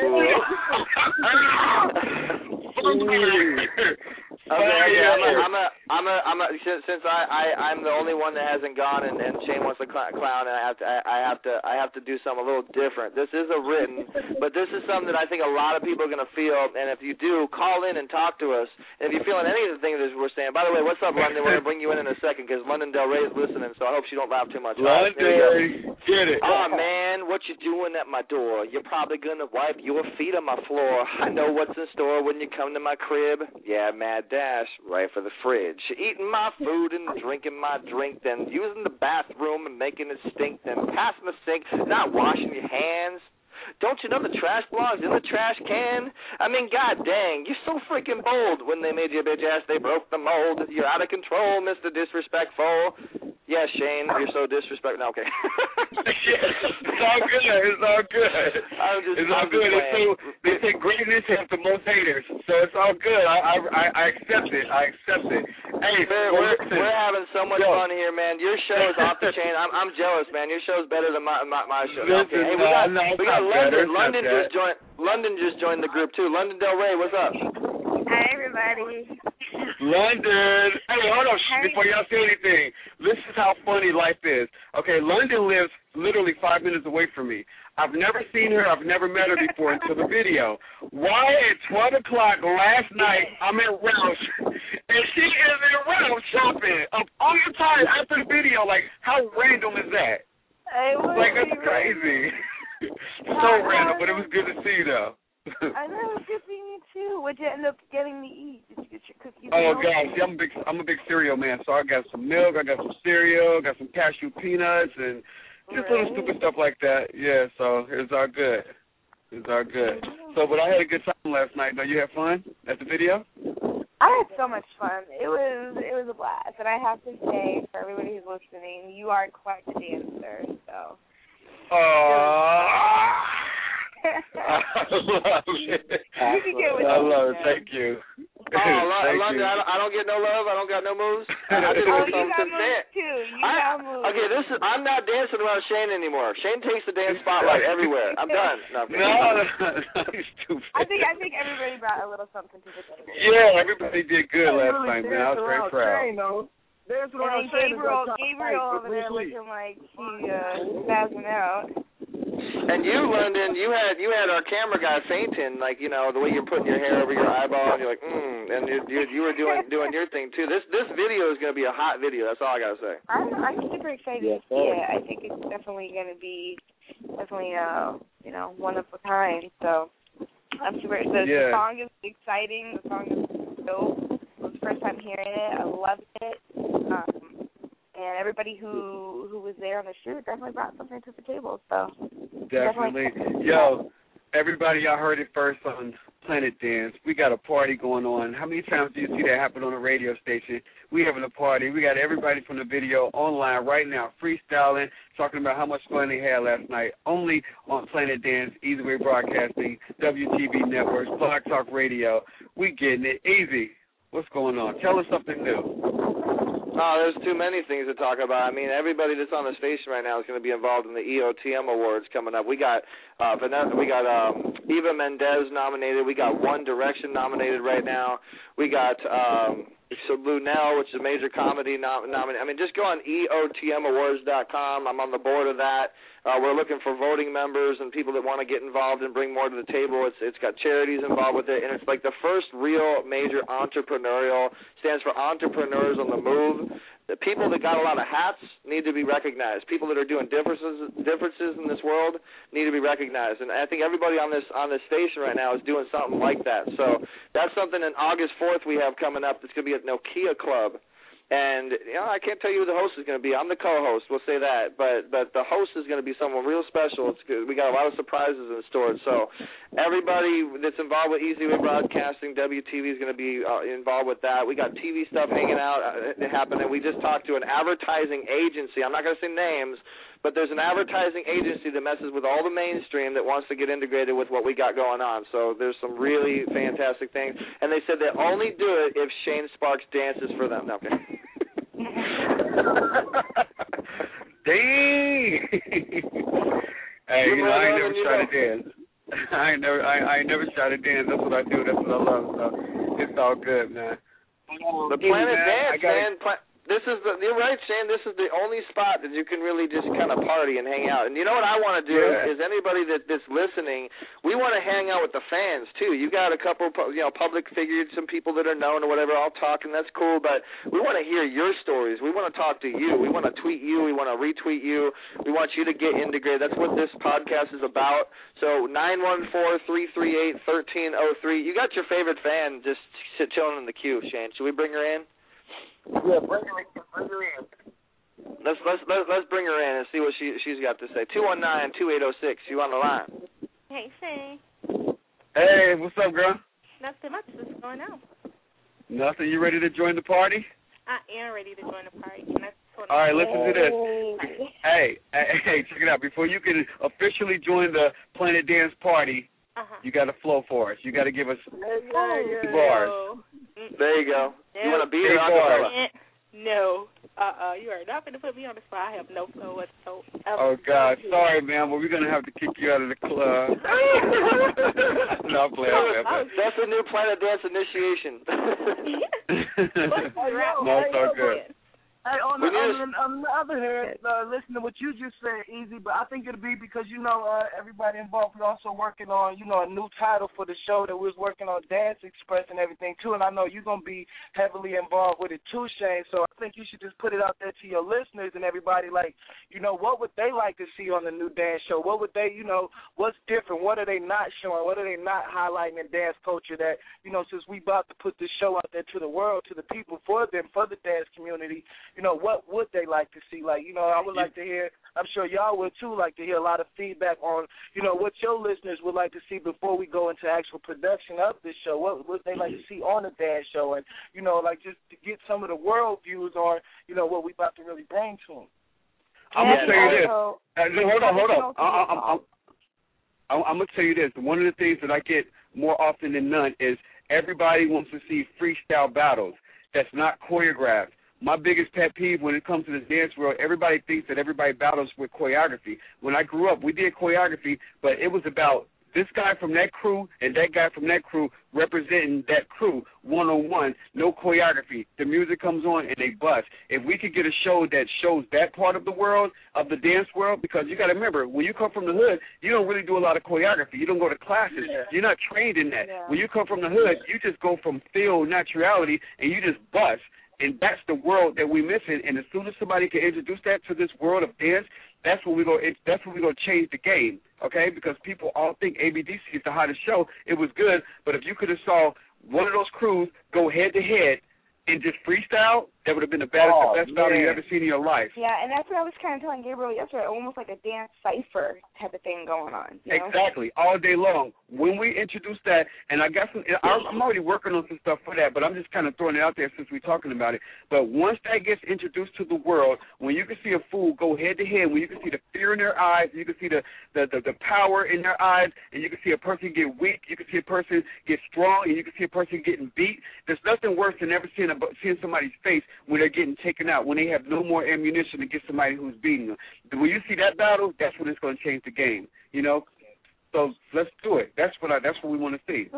Speaker 3: Okay, okay, I'm a, I'm a, I'm a, I'm a, since, since I, I, I'm the only one that hasn't gone, and, and Shane wants to cl- clown, and I have to, I, I have to, I have to do something a little different. This is a written, but this is something that I think a lot of people are going to feel, and if you do, call in and talk to us. And if you're feeling any of the things that we're saying, by the way, what's up, London? We're going to bring you in in a second, because London Del Rey is listening, so I hope she don't laugh too much.
Speaker 2: London, right, get it.
Speaker 3: Oh, man, what you doing at my door? You're probably going to wipe your feet on my floor. I know what's in store when you come to my crib. Yeah, mad dash, right for the fridge. Eating my food and drinking my drink, then using the bathroom and making it stink, then passing the sink, not washing your hands. Don't you know the trash belongs in the trash can? I mean, god dang, you're so freaking bold. When they made you a bitch ass, they broke the mold. You're out of control, Mister Disrespectful. Yeah, Shane, you're so disrespectful. No, okay.
Speaker 2: It's all good. It's all good.
Speaker 3: I'm just,
Speaker 2: it's all
Speaker 3: I'm
Speaker 2: good. They say, they say greatness has the most haters, so it's all good. I I, I accept it. I accept it. Hey,
Speaker 3: we're, we're, we're having so much Yo. fun here, man. Your show is off the chain. I'm I'm jealous, man. Your show's better than my my, my show.
Speaker 2: Listen,
Speaker 3: okay. Hey, we got,
Speaker 2: no,
Speaker 3: we got London. London just joined. London just joined the group too. London Del Rey, what's up?
Speaker 4: Hi, everybody.
Speaker 2: London. Hey, hold on. Hey. Before y'all say anything, this is how funny life is. Okay, London lives literally five minutes away from me. I've never seen her. I've never met her before until the video. Why at twelve o'clock last night, I'm at Ralph's, and she is in Ralph's shopping up all the time after the video. Like, how random is that?
Speaker 4: Hey,
Speaker 2: like, that's crazy. So random, but it was good to see you, though.
Speaker 4: I know, it's good seeing
Speaker 7: what'd you end up getting to eat? Did you get your cookies?
Speaker 2: Oh gosh, see, I'm a big I'm a big cereal man. So I got some milk, I got some cereal, got some cashew peanuts, and just
Speaker 7: right.
Speaker 2: little stupid stuff like that. Yeah, so it was all good. It was all good. So, but I had a good time last night. Now, you had fun at the video?
Speaker 7: I had so much fun. It was it was a blast, and I have to say, for everybody who's listening, you are quite the dancer. So.
Speaker 2: Aww. I love it.
Speaker 7: You can get with
Speaker 2: I love it.
Speaker 7: it.
Speaker 2: Thank you.
Speaker 3: Oh, London, London I, don't, I don't get no love. I don't got no moves. I did
Speaker 7: oh,
Speaker 3: this
Speaker 7: you
Speaker 3: on
Speaker 7: got moves too. You
Speaker 3: I,
Speaker 7: got moves.
Speaker 3: Okay, this is. I'm not dancing around Shane anymore. Shane takes the dance spotlight everywhere. I'm done. No,
Speaker 2: no, no, no, you're stupid.
Speaker 7: I think I think everybody brought a little something to the table.
Speaker 2: Yeah, everybody did good
Speaker 5: I
Speaker 2: last
Speaker 5: really
Speaker 2: night, man. I was very proud.
Speaker 5: Shane, though. That's what
Speaker 7: And then
Speaker 5: I was saying.
Speaker 7: Gabriel, Gabriel over there looking like he uh, spazzing out.
Speaker 3: And you, London, you had you had our camera guy fainting, like, you know, the way you're putting your hair over your eyeball, and you're like, mm, and you you, you were doing doing your thing too. This this video is gonna be a hot video. That's all I gotta say.
Speaker 7: I'm I'm super excited to see it. I think it's definitely gonna be definitely uh you know one of a kind. So I'm super. The,
Speaker 2: yeah.
Speaker 7: the song is exciting. The song is dope. It was the first time hearing it. I loved it. Um, and everybody who who was there on the shoot definitely brought something to the table. So
Speaker 2: definitely,
Speaker 7: definitely.
Speaker 2: yo, everybody, y'all heard it first on Planet Dance. We got a party going on. How many times do you see that happen on a radio station? We having a party. We got everybody from the video online right now, freestyling, talking about how much fun they had last night. Only on Planet Dance, Easy Way Broadcasting, W T V Networks, Blog Talk Radio. We getting it easy. What's going on? Tell us something new.
Speaker 3: Oh, there's too many things to talk about. I mean, everybody that's on the station right now is going to be involved in the E O T M Awards coming up. We got uh, Vanessa, we got um, Eva Mendes nominated. We got One Direction nominated right now. We got um, so Lunel, which is a major comedy nom- nominated. I mean, just go on E O T M awards dot com. I'm on the board of that. Uh, we're looking for voting members and people that want to get involved and bring more to the table. It's it's got charities involved with it, and it's like the first real major entrepreneurial, stands for Entrepreneurs on the Move. The people that got a lot of hats need to be recognized. People that are doing differences differences in this world need to be recognized. And I think everybody on this on this station right now is doing something like that. So that's something in August fourth we have coming up. That's going to be at Nokia Club. And, you know, I can't tell you who the host is going to be. I'm the co-host. We'll say that. But but the host is going to be someone real special. It's good. We got a lot of surprises in store. So everybody that's involved with Easy Way Broadcasting, W T V is going to be uh, involved with that. We got T V stuff hanging out uh, happening. We just talked to an advertising agency. I'm not going to say names, but there's an advertising agency that messes with all the mainstream that wants to get integrated with what we got going on. So there's some really fantastic things. And they said they only do it if Shane Sparks dances for them. No, okay.
Speaker 2: Dang! Hey, you know, I ain't never tried to dance. I ain't never, I, I ain't never tried to dance. That's what I do. That's what I love. So it's all good, man.
Speaker 3: The Planet
Speaker 2: man,
Speaker 3: Dance,
Speaker 2: gotta,
Speaker 3: man. Pla- This is the, you're right, Shane. This is the only spot that you can really just kind of party and hang out. And you know what I want to do
Speaker 2: yeah.
Speaker 3: is anybody that, that's listening, we want to hang out with the fans too. You got a couple, you know, public figures, some people that are known or whatever. I'll talk, and that's cool. But we want to hear your stories. We want to talk to you. We want to tweet you. We want to retweet you. We want you to get integrated. That's what this podcast is about. So nine one four, three three eight, one three zero three. You got your favorite fan just sit chilling in the queue, Shane. Should we bring her in?
Speaker 5: Yeah, bring her in. Bring her in.
Speaker 3: Let's let's let's let's bring her in and see what she she's got to say. Two one nine two eight zero six. You on the line?
Speaker 4: Hey, Shane.
Speaker 2: Hey, what's up, girl?
Speaker 4: Nothing much. What's going on?
Speaker 2: Nothing. You ready to join the party?
Speaker 4: I am ready to join the party. And that's what
Speaker 2: All right, listen to this. Hey, hey, hey, check it out. Before you can officially join the Planet Dance party,
Speaker 4: uh-huh.
Speaker 2: you got to flow for us. You got to give us
Speaker 5: Yeah, yeah, yeah.
Speaker 2: bars.
Speaker 3: There you go.
Speaker 4: No.
Speaker 3: You want to beat
Speaker 2: Big
Speaker 3: her acapella?
Speaker 4: No. Uh-uh. You are not going to put me on the spot. I have no clue what's so.
Speaker 2: Oh, God. Sorry, man. Well, we're going to have to kick you out of the club. No, I'm playing. I'm playing.
Speaker 3: That's the new Planet Dance initiation.
Speaker 2: No, it's all good.
Speaker 5: Hey, on the,
Speaker 3: We need
Speaker 5: on, the, on the other hand, uh, listen to what you just said, Easy, but I think it'll be because, you know, uh, everybody involved, we're also working on, you know, a new title for the show that we was working on, Dance Express and everything, too, and I know you're going to be heavily involved with it, too, Shane, so I think you should just put it out there to your listeners and everybody, like, you know, what would they like to see on the new dance show? What would they, you know, what's different? What are they not showing? What are they not highlighting in dance culture that, you know, since we about to put this show out there to the world, to the people, for them, for the dance community, you know, what would they like to see? Like, you know, I would like to hear, I'm sure y'all would too like to hear a lot of feedback on, you know, what your listeners would like to see before we go into actual production of this show. What would they like to see on the dance show? And, you know, like just to get some of the world views on, you know, what we about to really bring to them.
Speaker 2: I'm going to tell you this. Uh, hold on, hold on. I, I, I'm, I'm, I'm going to tell you this. One of the things that I get more often than none is everybody wants to see freestyle battles that's not choreographed. My biggest pet peeve when it comes to this dance world, everybody thinks that everybody battles with choreography. When I grew up, we did choreography, but it was about this guy from that crew and that guy from that crew representing that crew one-on-one, no choreography. The music comes on and they bust. If we could get a show that shows that part of the world, of the dance world, because you got to remember, when you come from the hood, you don't really do a lot of choreography. You don't go to classes. Yeah. You're not trained in that. Yeah. When you come from the hood, you just go from feel, naturality, and you just bust. And that's the world that we're missing. And as soon as somebody can introduce that to this world of dance, that's when we go. That's when we go change the game, okay? Because people all think A B D C is the hottest show. It was good, but if you could have saw one of those crews go head to head and just freestyle, that would have been the best, oh, the best battle you've ever seen in your life.
Speaker 7: Yeah, and that's what I was kind of telling Gabriel yesterday, almost like a dance cipher type of thing going on. You know?
Speaker 2: Exactly, all day long. When we introduce that, and I got some, I'm already working on some stuff for that, but I'm just kind of throwing it out there since we're talking about it. But once that gets introduced to the world, when you can see a fool go head to head, when you can see the fear in their eyes, you can see the, the, the, the power in their eyes, and you can see a person get weak, you can see a person get strong, and you can see a person getting beat, there's nothing worse than ever seeing, a, seeing somebody's face when they're getting taken out, when they have no more ammunition to get somebody who's beating them. When you see that battle, that's when it's going to change the game, you know? So let's do it. That's what I, that's what we want to see.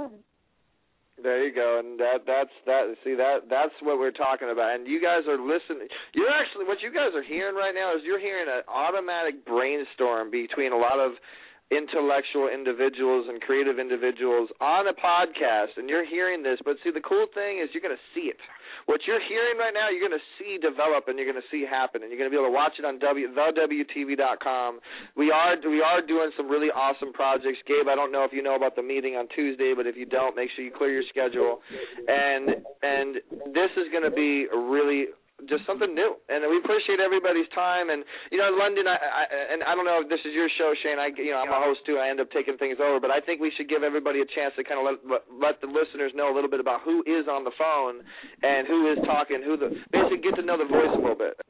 Speaker 3: There you go, and that that's that. See that that's what we're talking about. And you guys are listening. You're actually what you guys are hearing right now is you're hearing an automatic brainstorm between a lot of intellectual individuals and creative individuals on a podcast, and you're hearing this. But see, the cool thing is you're going to see it. What you're hearing right now, you're going to see develop, and you're going to see happen, and you're going to be able to watch it on w, the W T V dot com. We are we are doing some really awesome projects. Gabe, I don't know if you know about the meeting on Tuesday, but if you don't, make sure you clear your schedule. And and this is going to be a really just something new, and we appreciate everybody's time. And you know, London, I, I and I don't know if this is your show, Shane. I, you know, I'm a host too. I end up taking things over, but I think we should give everybody a chance to kind of let let the listeners know a little bit about who is on the phone and who is talking, who the basically get to know the voice a little bit.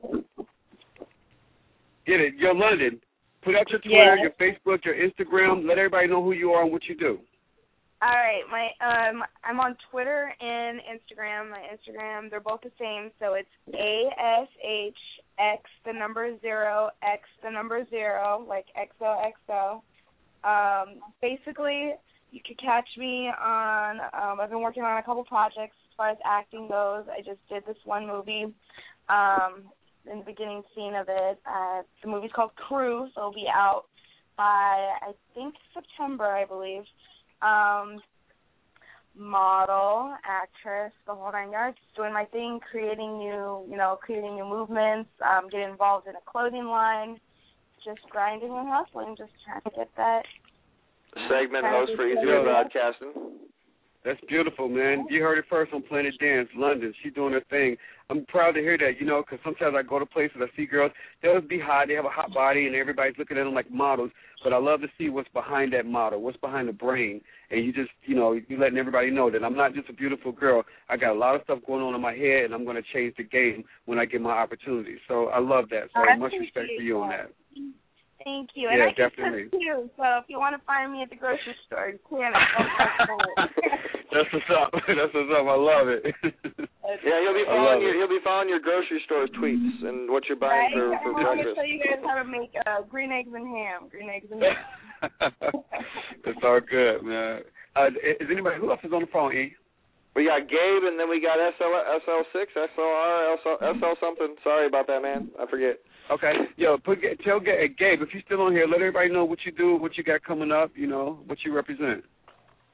Speaker 2: Get it, yo, London. Put out your Twitter, yeah. your Facebook, your Instagram. Let everybody know who you are and what you do.
Speaker 7: All right, my um, I'm on Twitter and Instagram. My Instagram, they're both the same, so it's A S H X the number zero X the number zero, like X O X O. Um, basically, you could catch me on. Um, I've been working on a couple projects as far as acting goes. I just did this one movie. Um, in the beginning scene of it, uh, the movie's called Crew, so it'll be out by I think September, I believe. Um, model, actress, the whole nine yards, doing my thing, creating new, you know, creating new movements, um, getting involved in a clothing line, just grinding and hustling, just trying to get that.
Speaker 3: Segment host for Easier Broadcasting.
Speaker 2: That's beautiful, man. You heard it first on Planet Dance, London. She's doing her thing. I'm proud to hear that, you know, because sometimes I go to places, I see girls, they'll be hot, they have a hot body, and everybody's looking at them like models. But I love to see what's behind that model, what's behind the brain. And you just, you know, you're letting everybody know that I'm not just a beautiful girl. I got a lot of stuff going on in my head, and I'm going to change the game when I get my opportunity. So I love that. So much respect for you on that.
Speaker 7: Thank you.
Speaker 2: Yeah,
Speaker 7: and I
Speaker 2: definitely.
Speaker 7: Can too, so if you want to find me at the grocery store, you can.
Speaker 2: That's what's up. That's what's up. I love it.
Speaker 3: Yeah, he'll be following your he'll be following your grocery store's tweets and what you're buying
Speaker 7: right?
Speaker 3: for, for
Speaker 7: I'm
Speaker 3: breakfast.
Speaker 7: I'm going to tell you guys how to make uh, green eggs and ham. Green eggs and ham.
Speaker 2: That's all good, man. Uh, is anybody, who else is on the phone, E?
Speaker 3: We got Gabe, and then we got S L six, S L R, S L something. Sorry about that, man. I forget.
Speaker 2: Okay. Yo, put, tell Gabe, if you're still on here, let everybody know what you do, what you got coming up, you know, what you represent.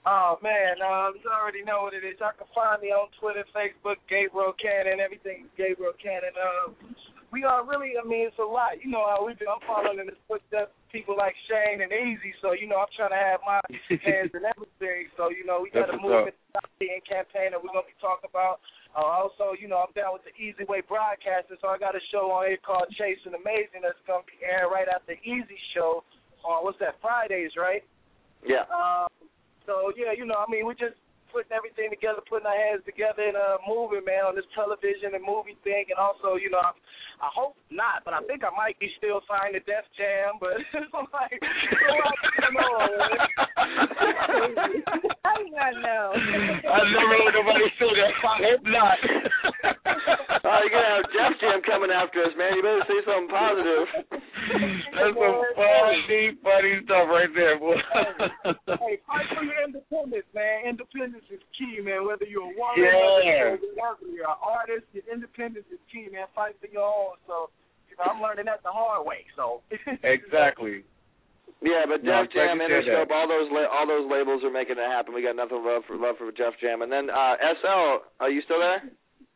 Speaker 5: Oh, man, um, you already know what it is. Y'all can find me on Twitter, Facebook, Gabriel Cannon, everything Gabriel Cannon. Um, we are really, I mean, it's a lot. You know how we do. I'm following in the footsteps of people like Shane and Easy, so, you know, I'm trying to have my hands in everything. So, you know, we got a movement and campaign that we're going to be talking about. Uh, also, you know, I'm down with the Easy Way Broadcasting, so I got a show on here called Chasing Amazing that's going to be airing right after the Easy Show on, what's that, Fridays, right?
Speaker 3: Yeah.
Speaker 5: Um, so, yeah, you know, I mean, we're just putting everything together, putting our hands together and uh, moving, man, on this television and movie thing. And also, you know, I, I hope not, but I think I might be still signed to Def Jam, but I'm like, come on, man.
Speaker 7: I do not know.
Speaker 2: I never heard nobody say that. I hope not.
Speaker 3: Oh, you're going to have Def Jam coming after us, man. You better say something positive.
Speaker 2: That's some funny, funny stuff right there, boy.
Speaker 5: Hey, fight for your independence, man. Independence is key, man. Whether you're a woman,
Speaker 2: yeah.
Speaker 5: whether you're an artist, your independence is key, man. Fight for your own. So, you know, I'm learning that the hard way. So
Speaker 2: exactly.
Speaker 3: Yeah, but
Speaker 2: no,
Speaker 3: Def Jam, Interscope, all those la- all those labels are making it happen. We got nothing love for love for Def Jam. And then uh, S L, are you still there?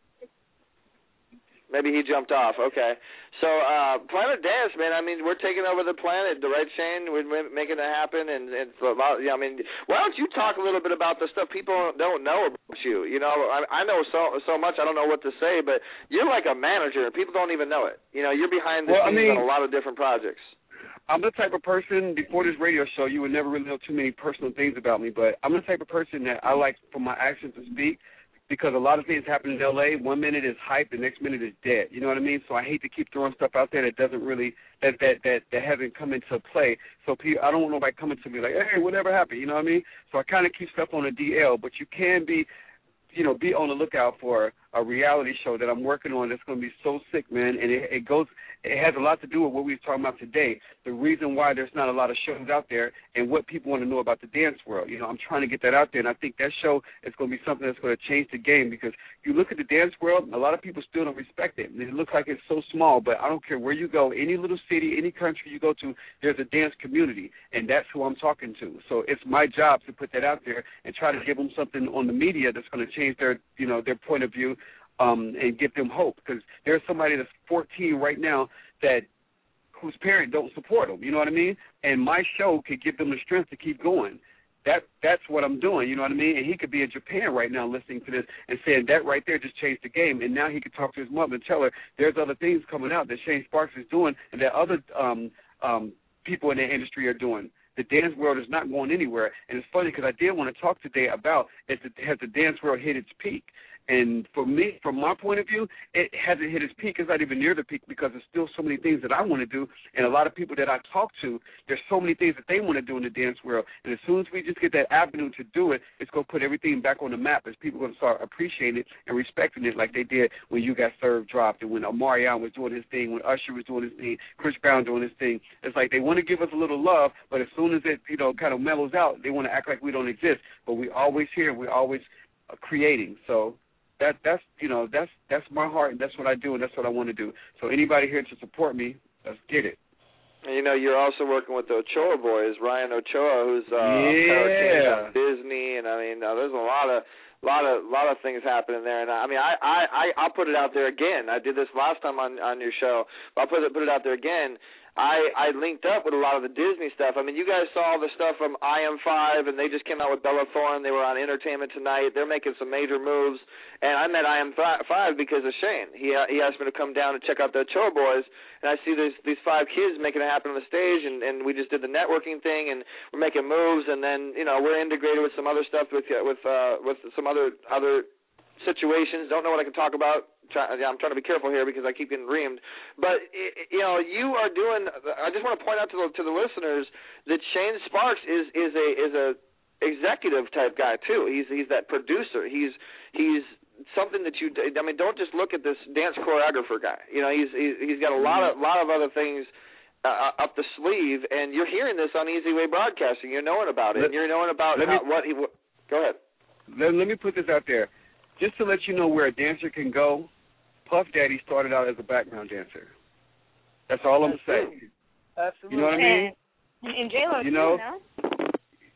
Speaker 3: Maybe he jumped off. Okay. So uh, Planet Dance, man, I mean, we're taking over the planet, the right, Shane? We're making it happen. And, and yeah, I mean, why don't you talk a little bit about the stuff people don't know about you? You know, I, I know so so much, I don't know what to say, but you're like a manager, and people don't even know it. You know, you're behind the
Speaker 2: well,
Speaker 3: scenes
Speaker 2: I mean,
Speaker 3: on a lot of different projects.
Speaker 2: I'm the type of person, before this radio show, you would never really know too many personal things about me, but I'm the type of person that I like for my actions to speak, because a lot of things happen in L A. One minute is hype, the next minute is dead. You know what I mean? So I hate to keep throwing stuff out there that doesn't really, that that that, that hasn't come into play. So people, I don't want nobody coming to me like, hey, whatever happened? You know what I mean? So I kind of keep stuff on the D L, but you can be, you know, be on the lookout for a reality show that I'm working on that's going to be so sick, man, and it, it goes, it has a lot to do with what we were talking about today, the reason why there's not a lot of shows out there and what people want to know about the dance world. You know, I'm trying to get that out there, and I think that show is going to be something that's going to change the game, because if you look at the dance world, a lot of people still don't respect it. It looks like it's so small, but I don't care where you go, any little city, any country you go to, there's a dance community, and that's who I'm talking to. So it's my job to put that out there and try to give them something on the media that's going to change their, you know, their point of view. Um, and give them hope, because there's somebody that's fourteen right now that whose parents don't support them. You know what I mean? And my show could give them the strength to keep going. That that's what I'm doing. You know what I mean? And he could be in Japan right now listening to this and saying that right there just changed the game. And now he could talk to his mother and tell her there's other things coming out that Shane Sparks is doing and that other um, um, people in the industry are doing. The dance world is not going anywhere. And it's funny because I did want to talk today about is the, has the dance world hit its peak? And for me, from my point of view, it hasn't hit its peak. It's not even near the peak because there's still so many things that I want to do. And a lot of people that I talk to, there's so many things that they want to do in the dance world. And as soon as we just get that avenue to do it, it's going to put everything back on the map as people are going to start appreciating it and respecting it like they did when You Got Served dropped and when Omarion was doing his thing, when Usher was doing his thing, Chris Brown doing his thing. It's like they want to give us a little love, but as soon as it, you know, kind of mellows out, they want to act like we don't exist. But we always here, we're always uh, creating. So That that's you know that's that's my heart, and that's what I do, and that's what I want to do. So anybody here to support me, let's get it.
Speaker 3: And you know, you're also working with the Ochoa boys, Ryan Ochoa, who's uh,
Speaker 2: yeah.
Speaker 3: on Disney, and I mean, uh, there's a lot of lot of lot of things happening there. And I mean, I I I I'll put it out there again. I did this last time on on your show, but I'll put it put it out there again. I, I linked up with a lot of the Disney stuff. I mean, you guys saw all the stuff from I M five, and they just came out with Bella Thorne. They were on Entertainment Tonight. They're making some major moves. And I met I M five because of Shane. He uh, he asked me to come down and check out the Ochoa boys, and I see these these five kids making it happen on the stage, and, and we just did the networking thing, and we're making moves, and then, you know, we're integrated with some other stuff with with uh, with some other other situations. Don't know what I can talk about. Try, I'm trying to be careful here because I keep getting reamed. But, you know, you are doing – I just want to point out to the, to the listeners that Shane Sparks is, is a is a executive type guy too. He's he's that producer. He's he's something that you – I mean, don't just look at this dance choreographer guy. You know, he's he's, he's got a lot of lot of other things uh, up the sleeve, and you're hearing this on Easy Way Broadcasting. You're knowing about it. And you're knowing about how, me, what he – go ahead.
Speaker 2: Let, let me put this out there. Just to let you know where a dancer can go, Puff Daddy started out as a background dancer. That's all I'm saying.
Speaker 5: Absolutely.
Speaker 2: You know what I mean?
Speaker 7: And, and J-Lo,
Speaker 2: you know?
Speaker 7: too, no?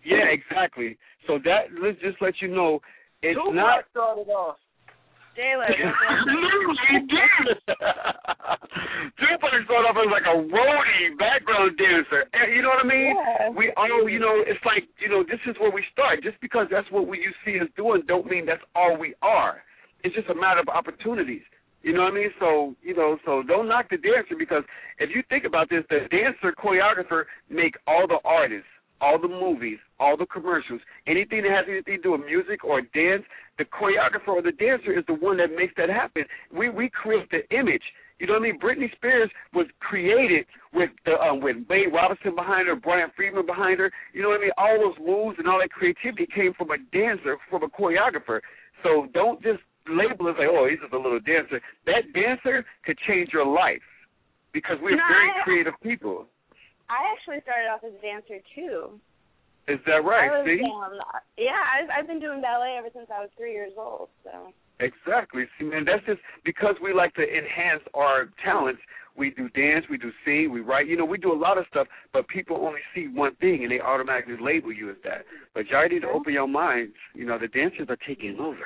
Speaker 2: Yeah, exactly. So that let's just let you know, it's
Speaker 5: Tupac
Speaker 2: not.
Speaker 5: started off.
Speaker 7: Taylor.
Speaker 2: He did. Tupac started off as like a roadie background dancer. You know what I mean?
Speaker 7: Yeah.
Speaker 2: We all, you know, it's like, you know, this is where we start. Just because that's what we, you see us doing, don't mean that's all we are. It's just a matter of opportunities. You know what I mean? So, you know, so don't knock the dancer, because if you think about this, the dancer, choreographer make all the artists, all the movies, all the commercials, anything that has anything to do with music or dance, the choreographer or the dancer is the one that makes that happen. We we create the image. You know what I mean? Britney Spears was created with the um, with Wade Robinson behind her, Brian Friedman behind her. You know what I mean? All those moves and all that creativity came from a dancer, from a choreographer. So don't just label it like, oh, he's just a little dancer. That dancer could change your life, because we're
Speaker 7: no,
Speaker 2: very
Speaker 7: I,
Speaker 2: creative people.
Speaker 7: I actually started off as a dancer too.
Speaker 2: Is that right?
Speaker 7: I was,
Speaker 2: See?
Speaker 7: Um, yeah, I've, I've been doing ballet ever since I was three years old. So.
Speaker 2: Exactly. See, man, that's just because we like to enhance our talents. We do dance, we do sing, we write. You know, we do a lot of stuff, but people only see one thing, and they automatically label you as that. But y'all need to open your minds. You know, the dancers are taking over.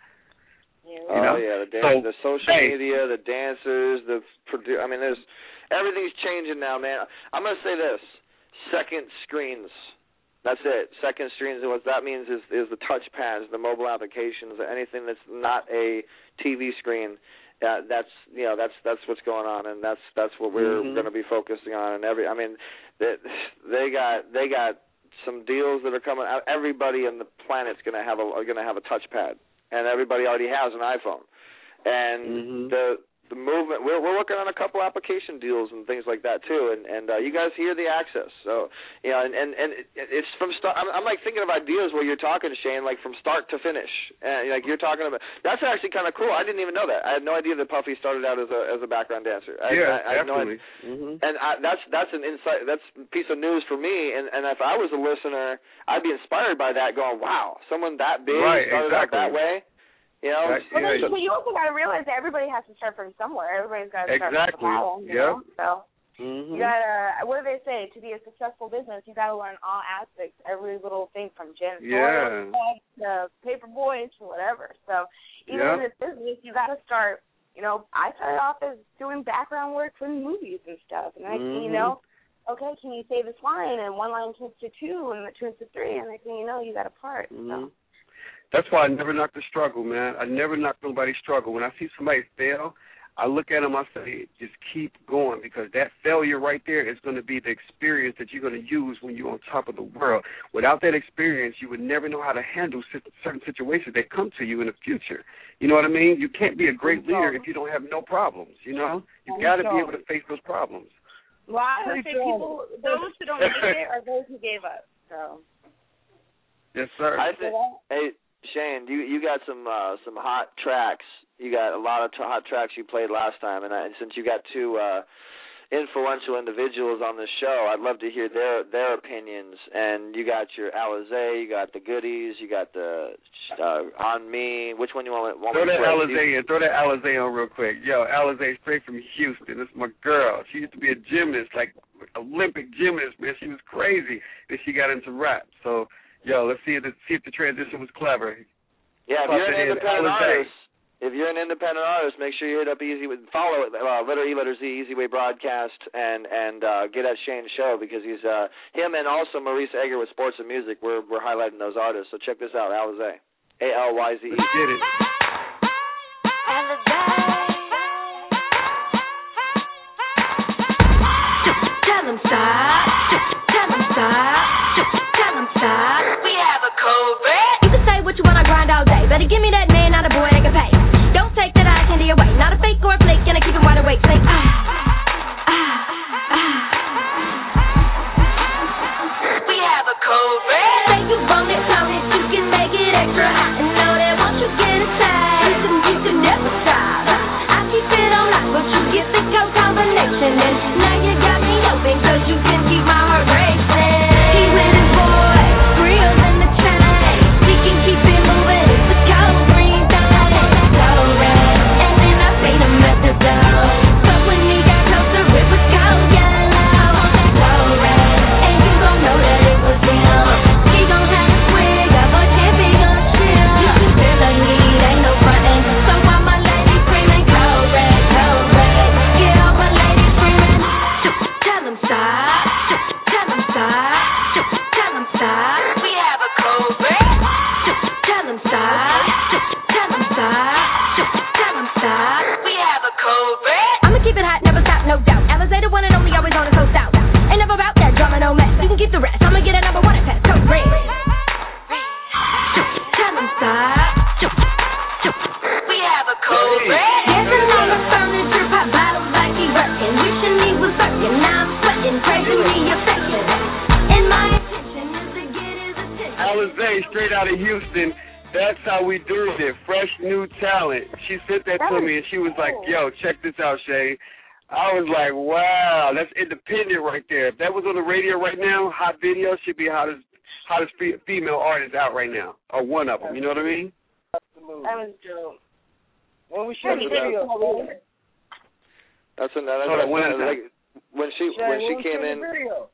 Speaker 7: Yeah.
Speaker 3: Oh,
Speaker 2: you know?
Speaker 3: yeah, the, dan-
Speaker 2: so,
Speaker 3: the social
Speaker 2: hey.
Speaker 3: media, the dancers, the produ- I mean, there's everything's changing now, man. I'm going to say this. Second screens. That's it. Second screens, and what that means is, is the touch pads, the mobile applications, anything that's not a T V screen. Uh, that's you know that's that's what's going on, and that's that's what we're
Speaker 2: mm-hmm.
Speaker 3: going to be focusing on. And every, I mean, they, they got they got some deals that are coming out. Everybody on the planet's going to have a are going to have a touch pad, and everybody already has an iPhone. And mm-hmm. the the movement, we're we're working on a couple application deals and things like that too, and and uh, you guys hear the access, so you know, and and, and it, it's from start. I'm, I'm like thinking of ideas where you're talking, Shane, like from start to finish, and like you're talking about. That's actually kind of cool. I didn't even know that. I had no idea that Puffy started out as a as a background dancer. I,
Speaker 2: yeah,
Speaker 3: I, I
Speaker 2: definitely.
Speaker 3: No
Speaker 2: mm-hmm.
Speaker 3: And I, that's that's an insight. That's a piece of news for me. And and if I was a listener, I'd be inspired by that. Going, wow, someone that big
Speaker 2: right,
Speaker 3: started
Speaker 2: exactly.
Speaker 3: out that way. You know,
Speaker 2: Exactly.
Speaker 7: Well,
Speaker 2: yeah.
Speaker 7: then, you also got to realize that everybody has to start from somewhere. Everybody's got to start
Speaker 2: exactly.
Speaker 7: from the bottom. You
Speaker 2: yep.
Speaker 7: know? So
Speaker 2: mm-hmm.
Speaker 7: you got to. What do they say? To be a successful business, you got to learn all aspects, every little thing from Jen
Speaker 2: yeah.
Speaker 7: to paper boys to whatever. So even
Speaker 2: yep.
Speaker 7: in this business, you got to start. You know, I started off as doing background work for movies and stuff, and I,
Speaker 2: mm-hmm.
Speaker 7: you know. Okay, can you say this line? And one line turns to two, and it turns to three, and next thing you know, you got a part.
Speaker 2: Mm-hmm.
Speaker 7: So.
Speaker 2: That's why I never knock the struggle, man. I never knock nobody's struggle. When I see somebody fail, I look at them, I say, just keep going, because that failure right there is going to be the experience that you're going to use when you're on top of the world. Without that experience, you would never know how to handle certain situations that come to you in the future. You know what I mean? You can't be a great leader if you don't have no problems, you know? You got to be able to face those problems.
Speaker 7: Well, I would say people, those who don't make it are those who gave up, so.
Speaker 2: Yes, sir.
Speaker 3: I think, hey, Shane, you you got some uh, some hot tracks. You got a lot of t- hot tracks you played last time, and, I, and since you got two uh, influential individuals on the show, I'd love to hear their their opinions. And you got your Alizé, you got the Goodies, you got the uh, On Me. Which one you want? want
Speaker 2: throw
Speaker 3: me to
Speaker 2: that
Speaker 3: play?
Speaker 2: Alizé in. Throw that Alizé on real quick. Yo, Alizé straight from Houston. This is my girl. She used to be a gymnast, like Olympic gymnast, man. She was crazy. Then she got into rap. So. Yo, let's see if the, see if the transition was clever.
Speaker 3: Yeah, if
Speaker 2: Pop
Speaker 3: you're an independent artist, if you're an independent artist, make sure you hit up Easy with follow it, uh, letter E, letter Z, Easy Way Broadcast, and and uh, get at Shane's show, because he's uh, him and also Maurice Egger with Sports and Music. We're we're highlighting those artists. So check this out, Alizé, A L Y Z E.
Speaker 2: Let's get it.
Speaker 8: Tell them stop. Tell them stop. Tell them stop. We have a code red. You can say what you want, I grind all day. Better give me that man, not a boy that can pay. Don't take that eye candy away. Not a fake or a flake, gonna keep him wide awake. Say ah, ah, ah. We have a code red. Say you want it, tell it, you can make it extra hot. And know that once you get inside, you can, you can never stop. no doubt. Alizé the one and only, always on the so south. Ain't never about that drama, no mess. You can keep the rest. I'ma get a number one at test. Code red. Tell them stop. We have a code red. Dancing on the furniture, pop bottles like he working. Wishing he was working. Now I'm sweating, praising me a second. And my intention is to get his attention.
Speaker 2: Alizé, straight out of Houston. That's how we do it. Fresh new talent. She sent that to me, and she was like, yo, check this out, Shay. I was like, wow, that's independent right there. If that was on the radio right now, hot video, she'd be hottest, hottest female artist out right now, or one of them. You know what I mean?
Speaker 5: Absolutely. That was dope. When we shoot the video.
Speaker 3: That's another.
Speaker 2: Hold on, when,
Speaker 3: like, when she
Speaker 5: Shay,
Speaker 3: when she
Speaker 5: when
Speaker 3: came in.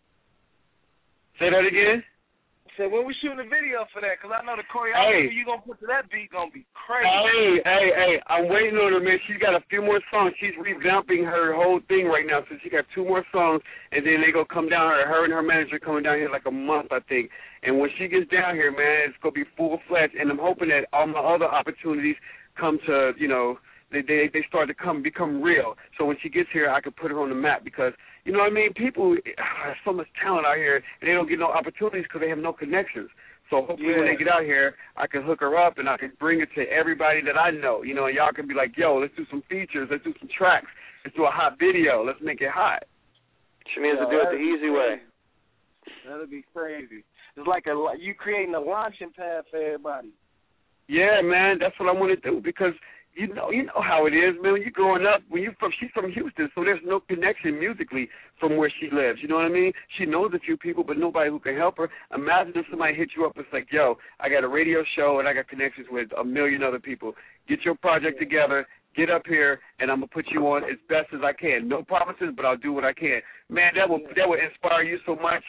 Speaker 2: Say that again.
Speaker 5: So when we shooting the video for that, because I know the choreography
Speaker 2: hey.
Speaker 5: you gonna put to that beat gonna be crazy.
Speaker 2: Hey, hey, hey! I'm waiting on her, man. She's got a few more songs. She's revamping her whole thing right now, so she got two more songs, and then they gonna come down here. Her and her manager coming down here like a month, I think. And when she gets down here, man, it's gonna be full fledged. And I'm hoping that all my other opportunities come to, you know, they they they start to come become real. So when she gets here, I can put her on the map because. You know what I mean? People, there's so much talent out here, and they don't get no opportunities because they have no connections. So hopefully
Speaker 5: yeah.
Speaker 2: when they get out here, I can hook her up, and I can bring it to everybody that I know. You know, and y'all can be like, yo, let's do some features. Let's do some tracks. Let's do a hot video. Let's make it hot.
Speaker 3: She needs to do it the easy way.
Speaker 5: That'd be crazy. It's like a you creating a launching pad for everybody.
Speaker 2: Yeah, man, that's what I want to do because – You know, you know how it is, man. When you're growing up, when you from, she's from Houston, so there's no connection musically from where she lives. You know what I mean? She knows a few people, but nobody who can help her. Imagine if somebody hit you up and it's like, yo, I got a radio show and I got connections with a million other people. Get your project together, get up here, and I'm gonna put you on as best as I can. No promises, but I'll do what I can. Man, that will that will inspire you so much.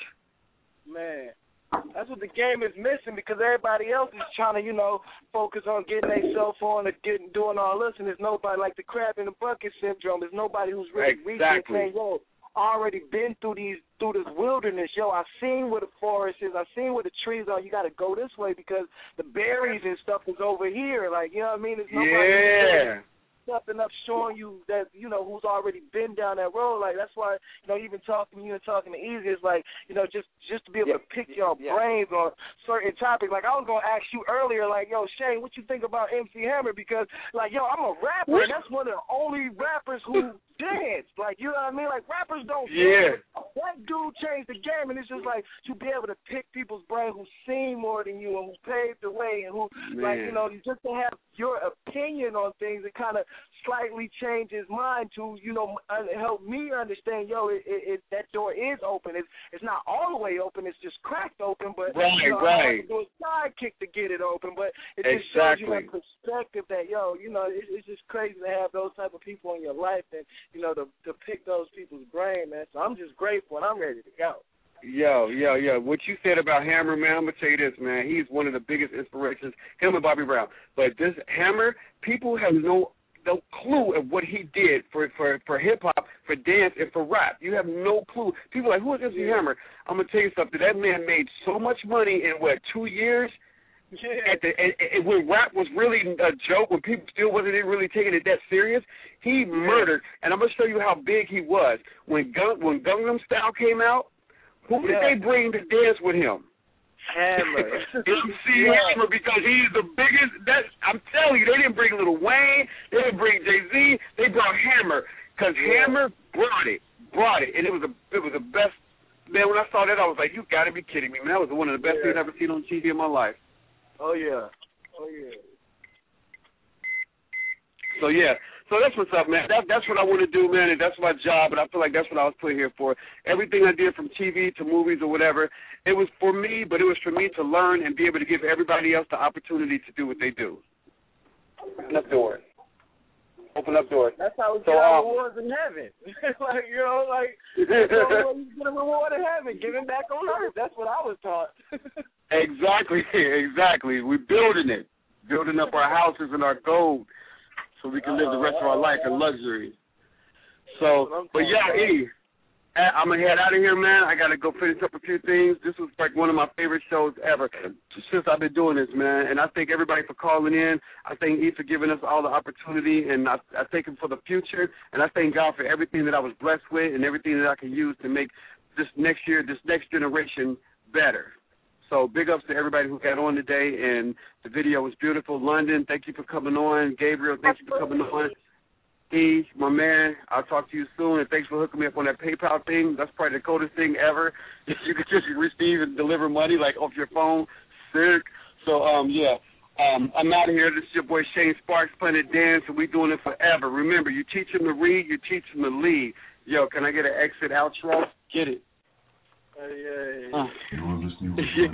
Speaker 5: Man. That's what the game is missing because everybody else is trying to, you know, focus on getting their cell phone and getting doing all this, and there's nobody like the crab in the bucket syndrome. There's nobody who's really
Speaker 2: exactly.
Speaker 5: reaching and saying, yo, I already been through these through this wilderness. Yo, I've seen where the forest is. I've seen where the trees are. You got to go this way because the berries and stuff is over here. Like, you know what I mean? There's nobody
Speaker 2: yeah.
Speaker 5: Nothing up showing you that, you know, who's already been down that road. Like, that's why, you know, even talking you and talking to Easy is like, you know, just just to be able
Speaker 3: yeah.
Speaker 5: to pick your
Speaker 3: yeah.
Speaker 5: brains on certain topics. Like, I was going to ask you earlier, like, yo, Shane, what you think about M C Hammer? Because, like, yo, I'm a rapper, and that's one of the only rappers who dance. Like, you know what I mean? Like, rappers don't
Speaker 2: yeah.
Speaker 5: dance. That dude changed the game, and it's just like to be able to pick people's brain who seen more than you and who paved the way and who,
Speaker 2: Man.
Speaker 5: like, you know, just to have your opinion on things and kind of slightly change his mind to, you know, help me understand, yo, it, it, it, that door is open. It's it's not all the way open. It's just cracked open, but
Speaker 2: right,
Speaker 5: you know,
Speaker 2: right.
Speaker 5: I have to do a sidekick to get it open. But it just
Speaker 2: exactly.
Speaker 5: shows you that perspective that, yo, you know, it, it's just crazy to have those type of people in your life and, you know, to, to pick those people's brain, man. So I'm just grateful, and I'm ready to go.
Speaker 2: Yo, yo, yo. What you said about Hammer, man, I'm going to tell you this, man. He's one of the biggest inspirations, him and Bobby Brown. But this Hammer, people have no no clue of what he did for, for, for hip-hop, for dance, and for rap. You have no clue. People are like, who is M C Hammer? I'm going to tell you something. That man made so much money in, what, two years?
Speaker 5: Yeah.
Speaker 2: At the, and, and when rap was really a joke, when people still wasn't really taking it that serious, he murdered. And I'm going to show you how big he was. When Gun, when Gangnam Style came out, who did
Speaker 5: yeah.
Speaker 2: they bring to dance with him?
Speaker 5: Hammer.
Speaker 2: M C yeah. Hammer, because he's the biggest. That I'm telling you, they didn't bring Lil Wayne, they didn't bring Jay-Z, they brought Hammer, because yeah. Hammer brought it, brought it, and it was a, it was the best. Man, when I saw that, I was like, you got to be kidding me, man! That was one of the best
Speaker 5: yeah.
Speaker 2: things I've ever seen on T V in my life.
Speaker 5: Oh yeah, oh yeah.
Speaker 2: So yeah. So that's what's up, man. That, that's what I want to do, man, and that's my job, and I feel like that's what I was put here for. Everything I did from T V to movies or whatever, it was for me, but it was for me to learn and be able to give everybody else the opportunity to do what they do. Open up doors. Open up doors.
Speaker 5: That's how we
Speaker 2: so,
Speaker 5: get our
Speaker 2: um,
Speaker 5: rewards in heaven. Like, you know, like, that's how you get a reward in heaven, giving back on earth. That's what I was taught.
Speaker 2: Exactly, exactly. We're building it, building up our houses and our gold, so we can live the rest of our life in luxury. So, but yeah, E, I'm going to head out of here, man. I got to go finish up a few things. This was like one of my favorite shows ever since I've been doing this, man. And I thank everybody for calling in. I thank E for giving us all the opportunity, and I, I thank him for the future. And I thank God for everything that I was blessed with and everything that I can use to make this next year, this next generation better. So big ups to everybody who got on today, and the video was beautiful. London, thank you for coming on. Gabriel, thank you for coming on. E, my man, I'll talk to you soon, and thanks for hooking me up on that PayPal thing. That's probably the coolest thing ever. You could just receive and deliver money, like, off your phone. Sick. So, um, yeah, um, I'm out of here. This is your boy Shane Sparks, Planet Dance, and we doing it forever. Remember, you teach them to read, you teach them to lead. Yo, can I get an exit outro? Get it. Uh, yeah. Uh. You're listening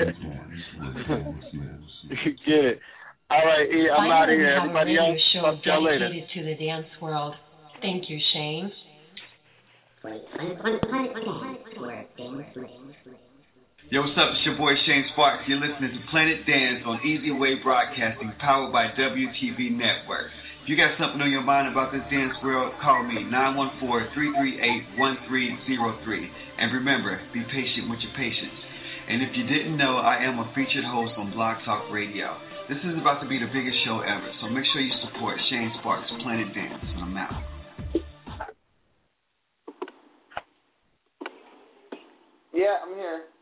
Speaker 2: to Get it. All right, E, I'm out of here. Everybody else, talk to y'all later.
Speaker 1: Dedicated to the dance world. Thank you, Shane.
Speaker 9: Yo, what's up? It's your boy Shane Sparks. You're listening to Planet Dance on Easy Way Broadcasting, powered by W T V Network. If you got something on your mind about this dance world, call me, nine one four, three three eight, one three zero three. And remember, be patient with your patients. And if you didn't know, I am a featured host on Blog Talk Radio. This is about to be the biggest show ever, so make sure you support Shane Sparks, Planet Dance, and I'm out.
Speaker 3: Yeah, I'm here.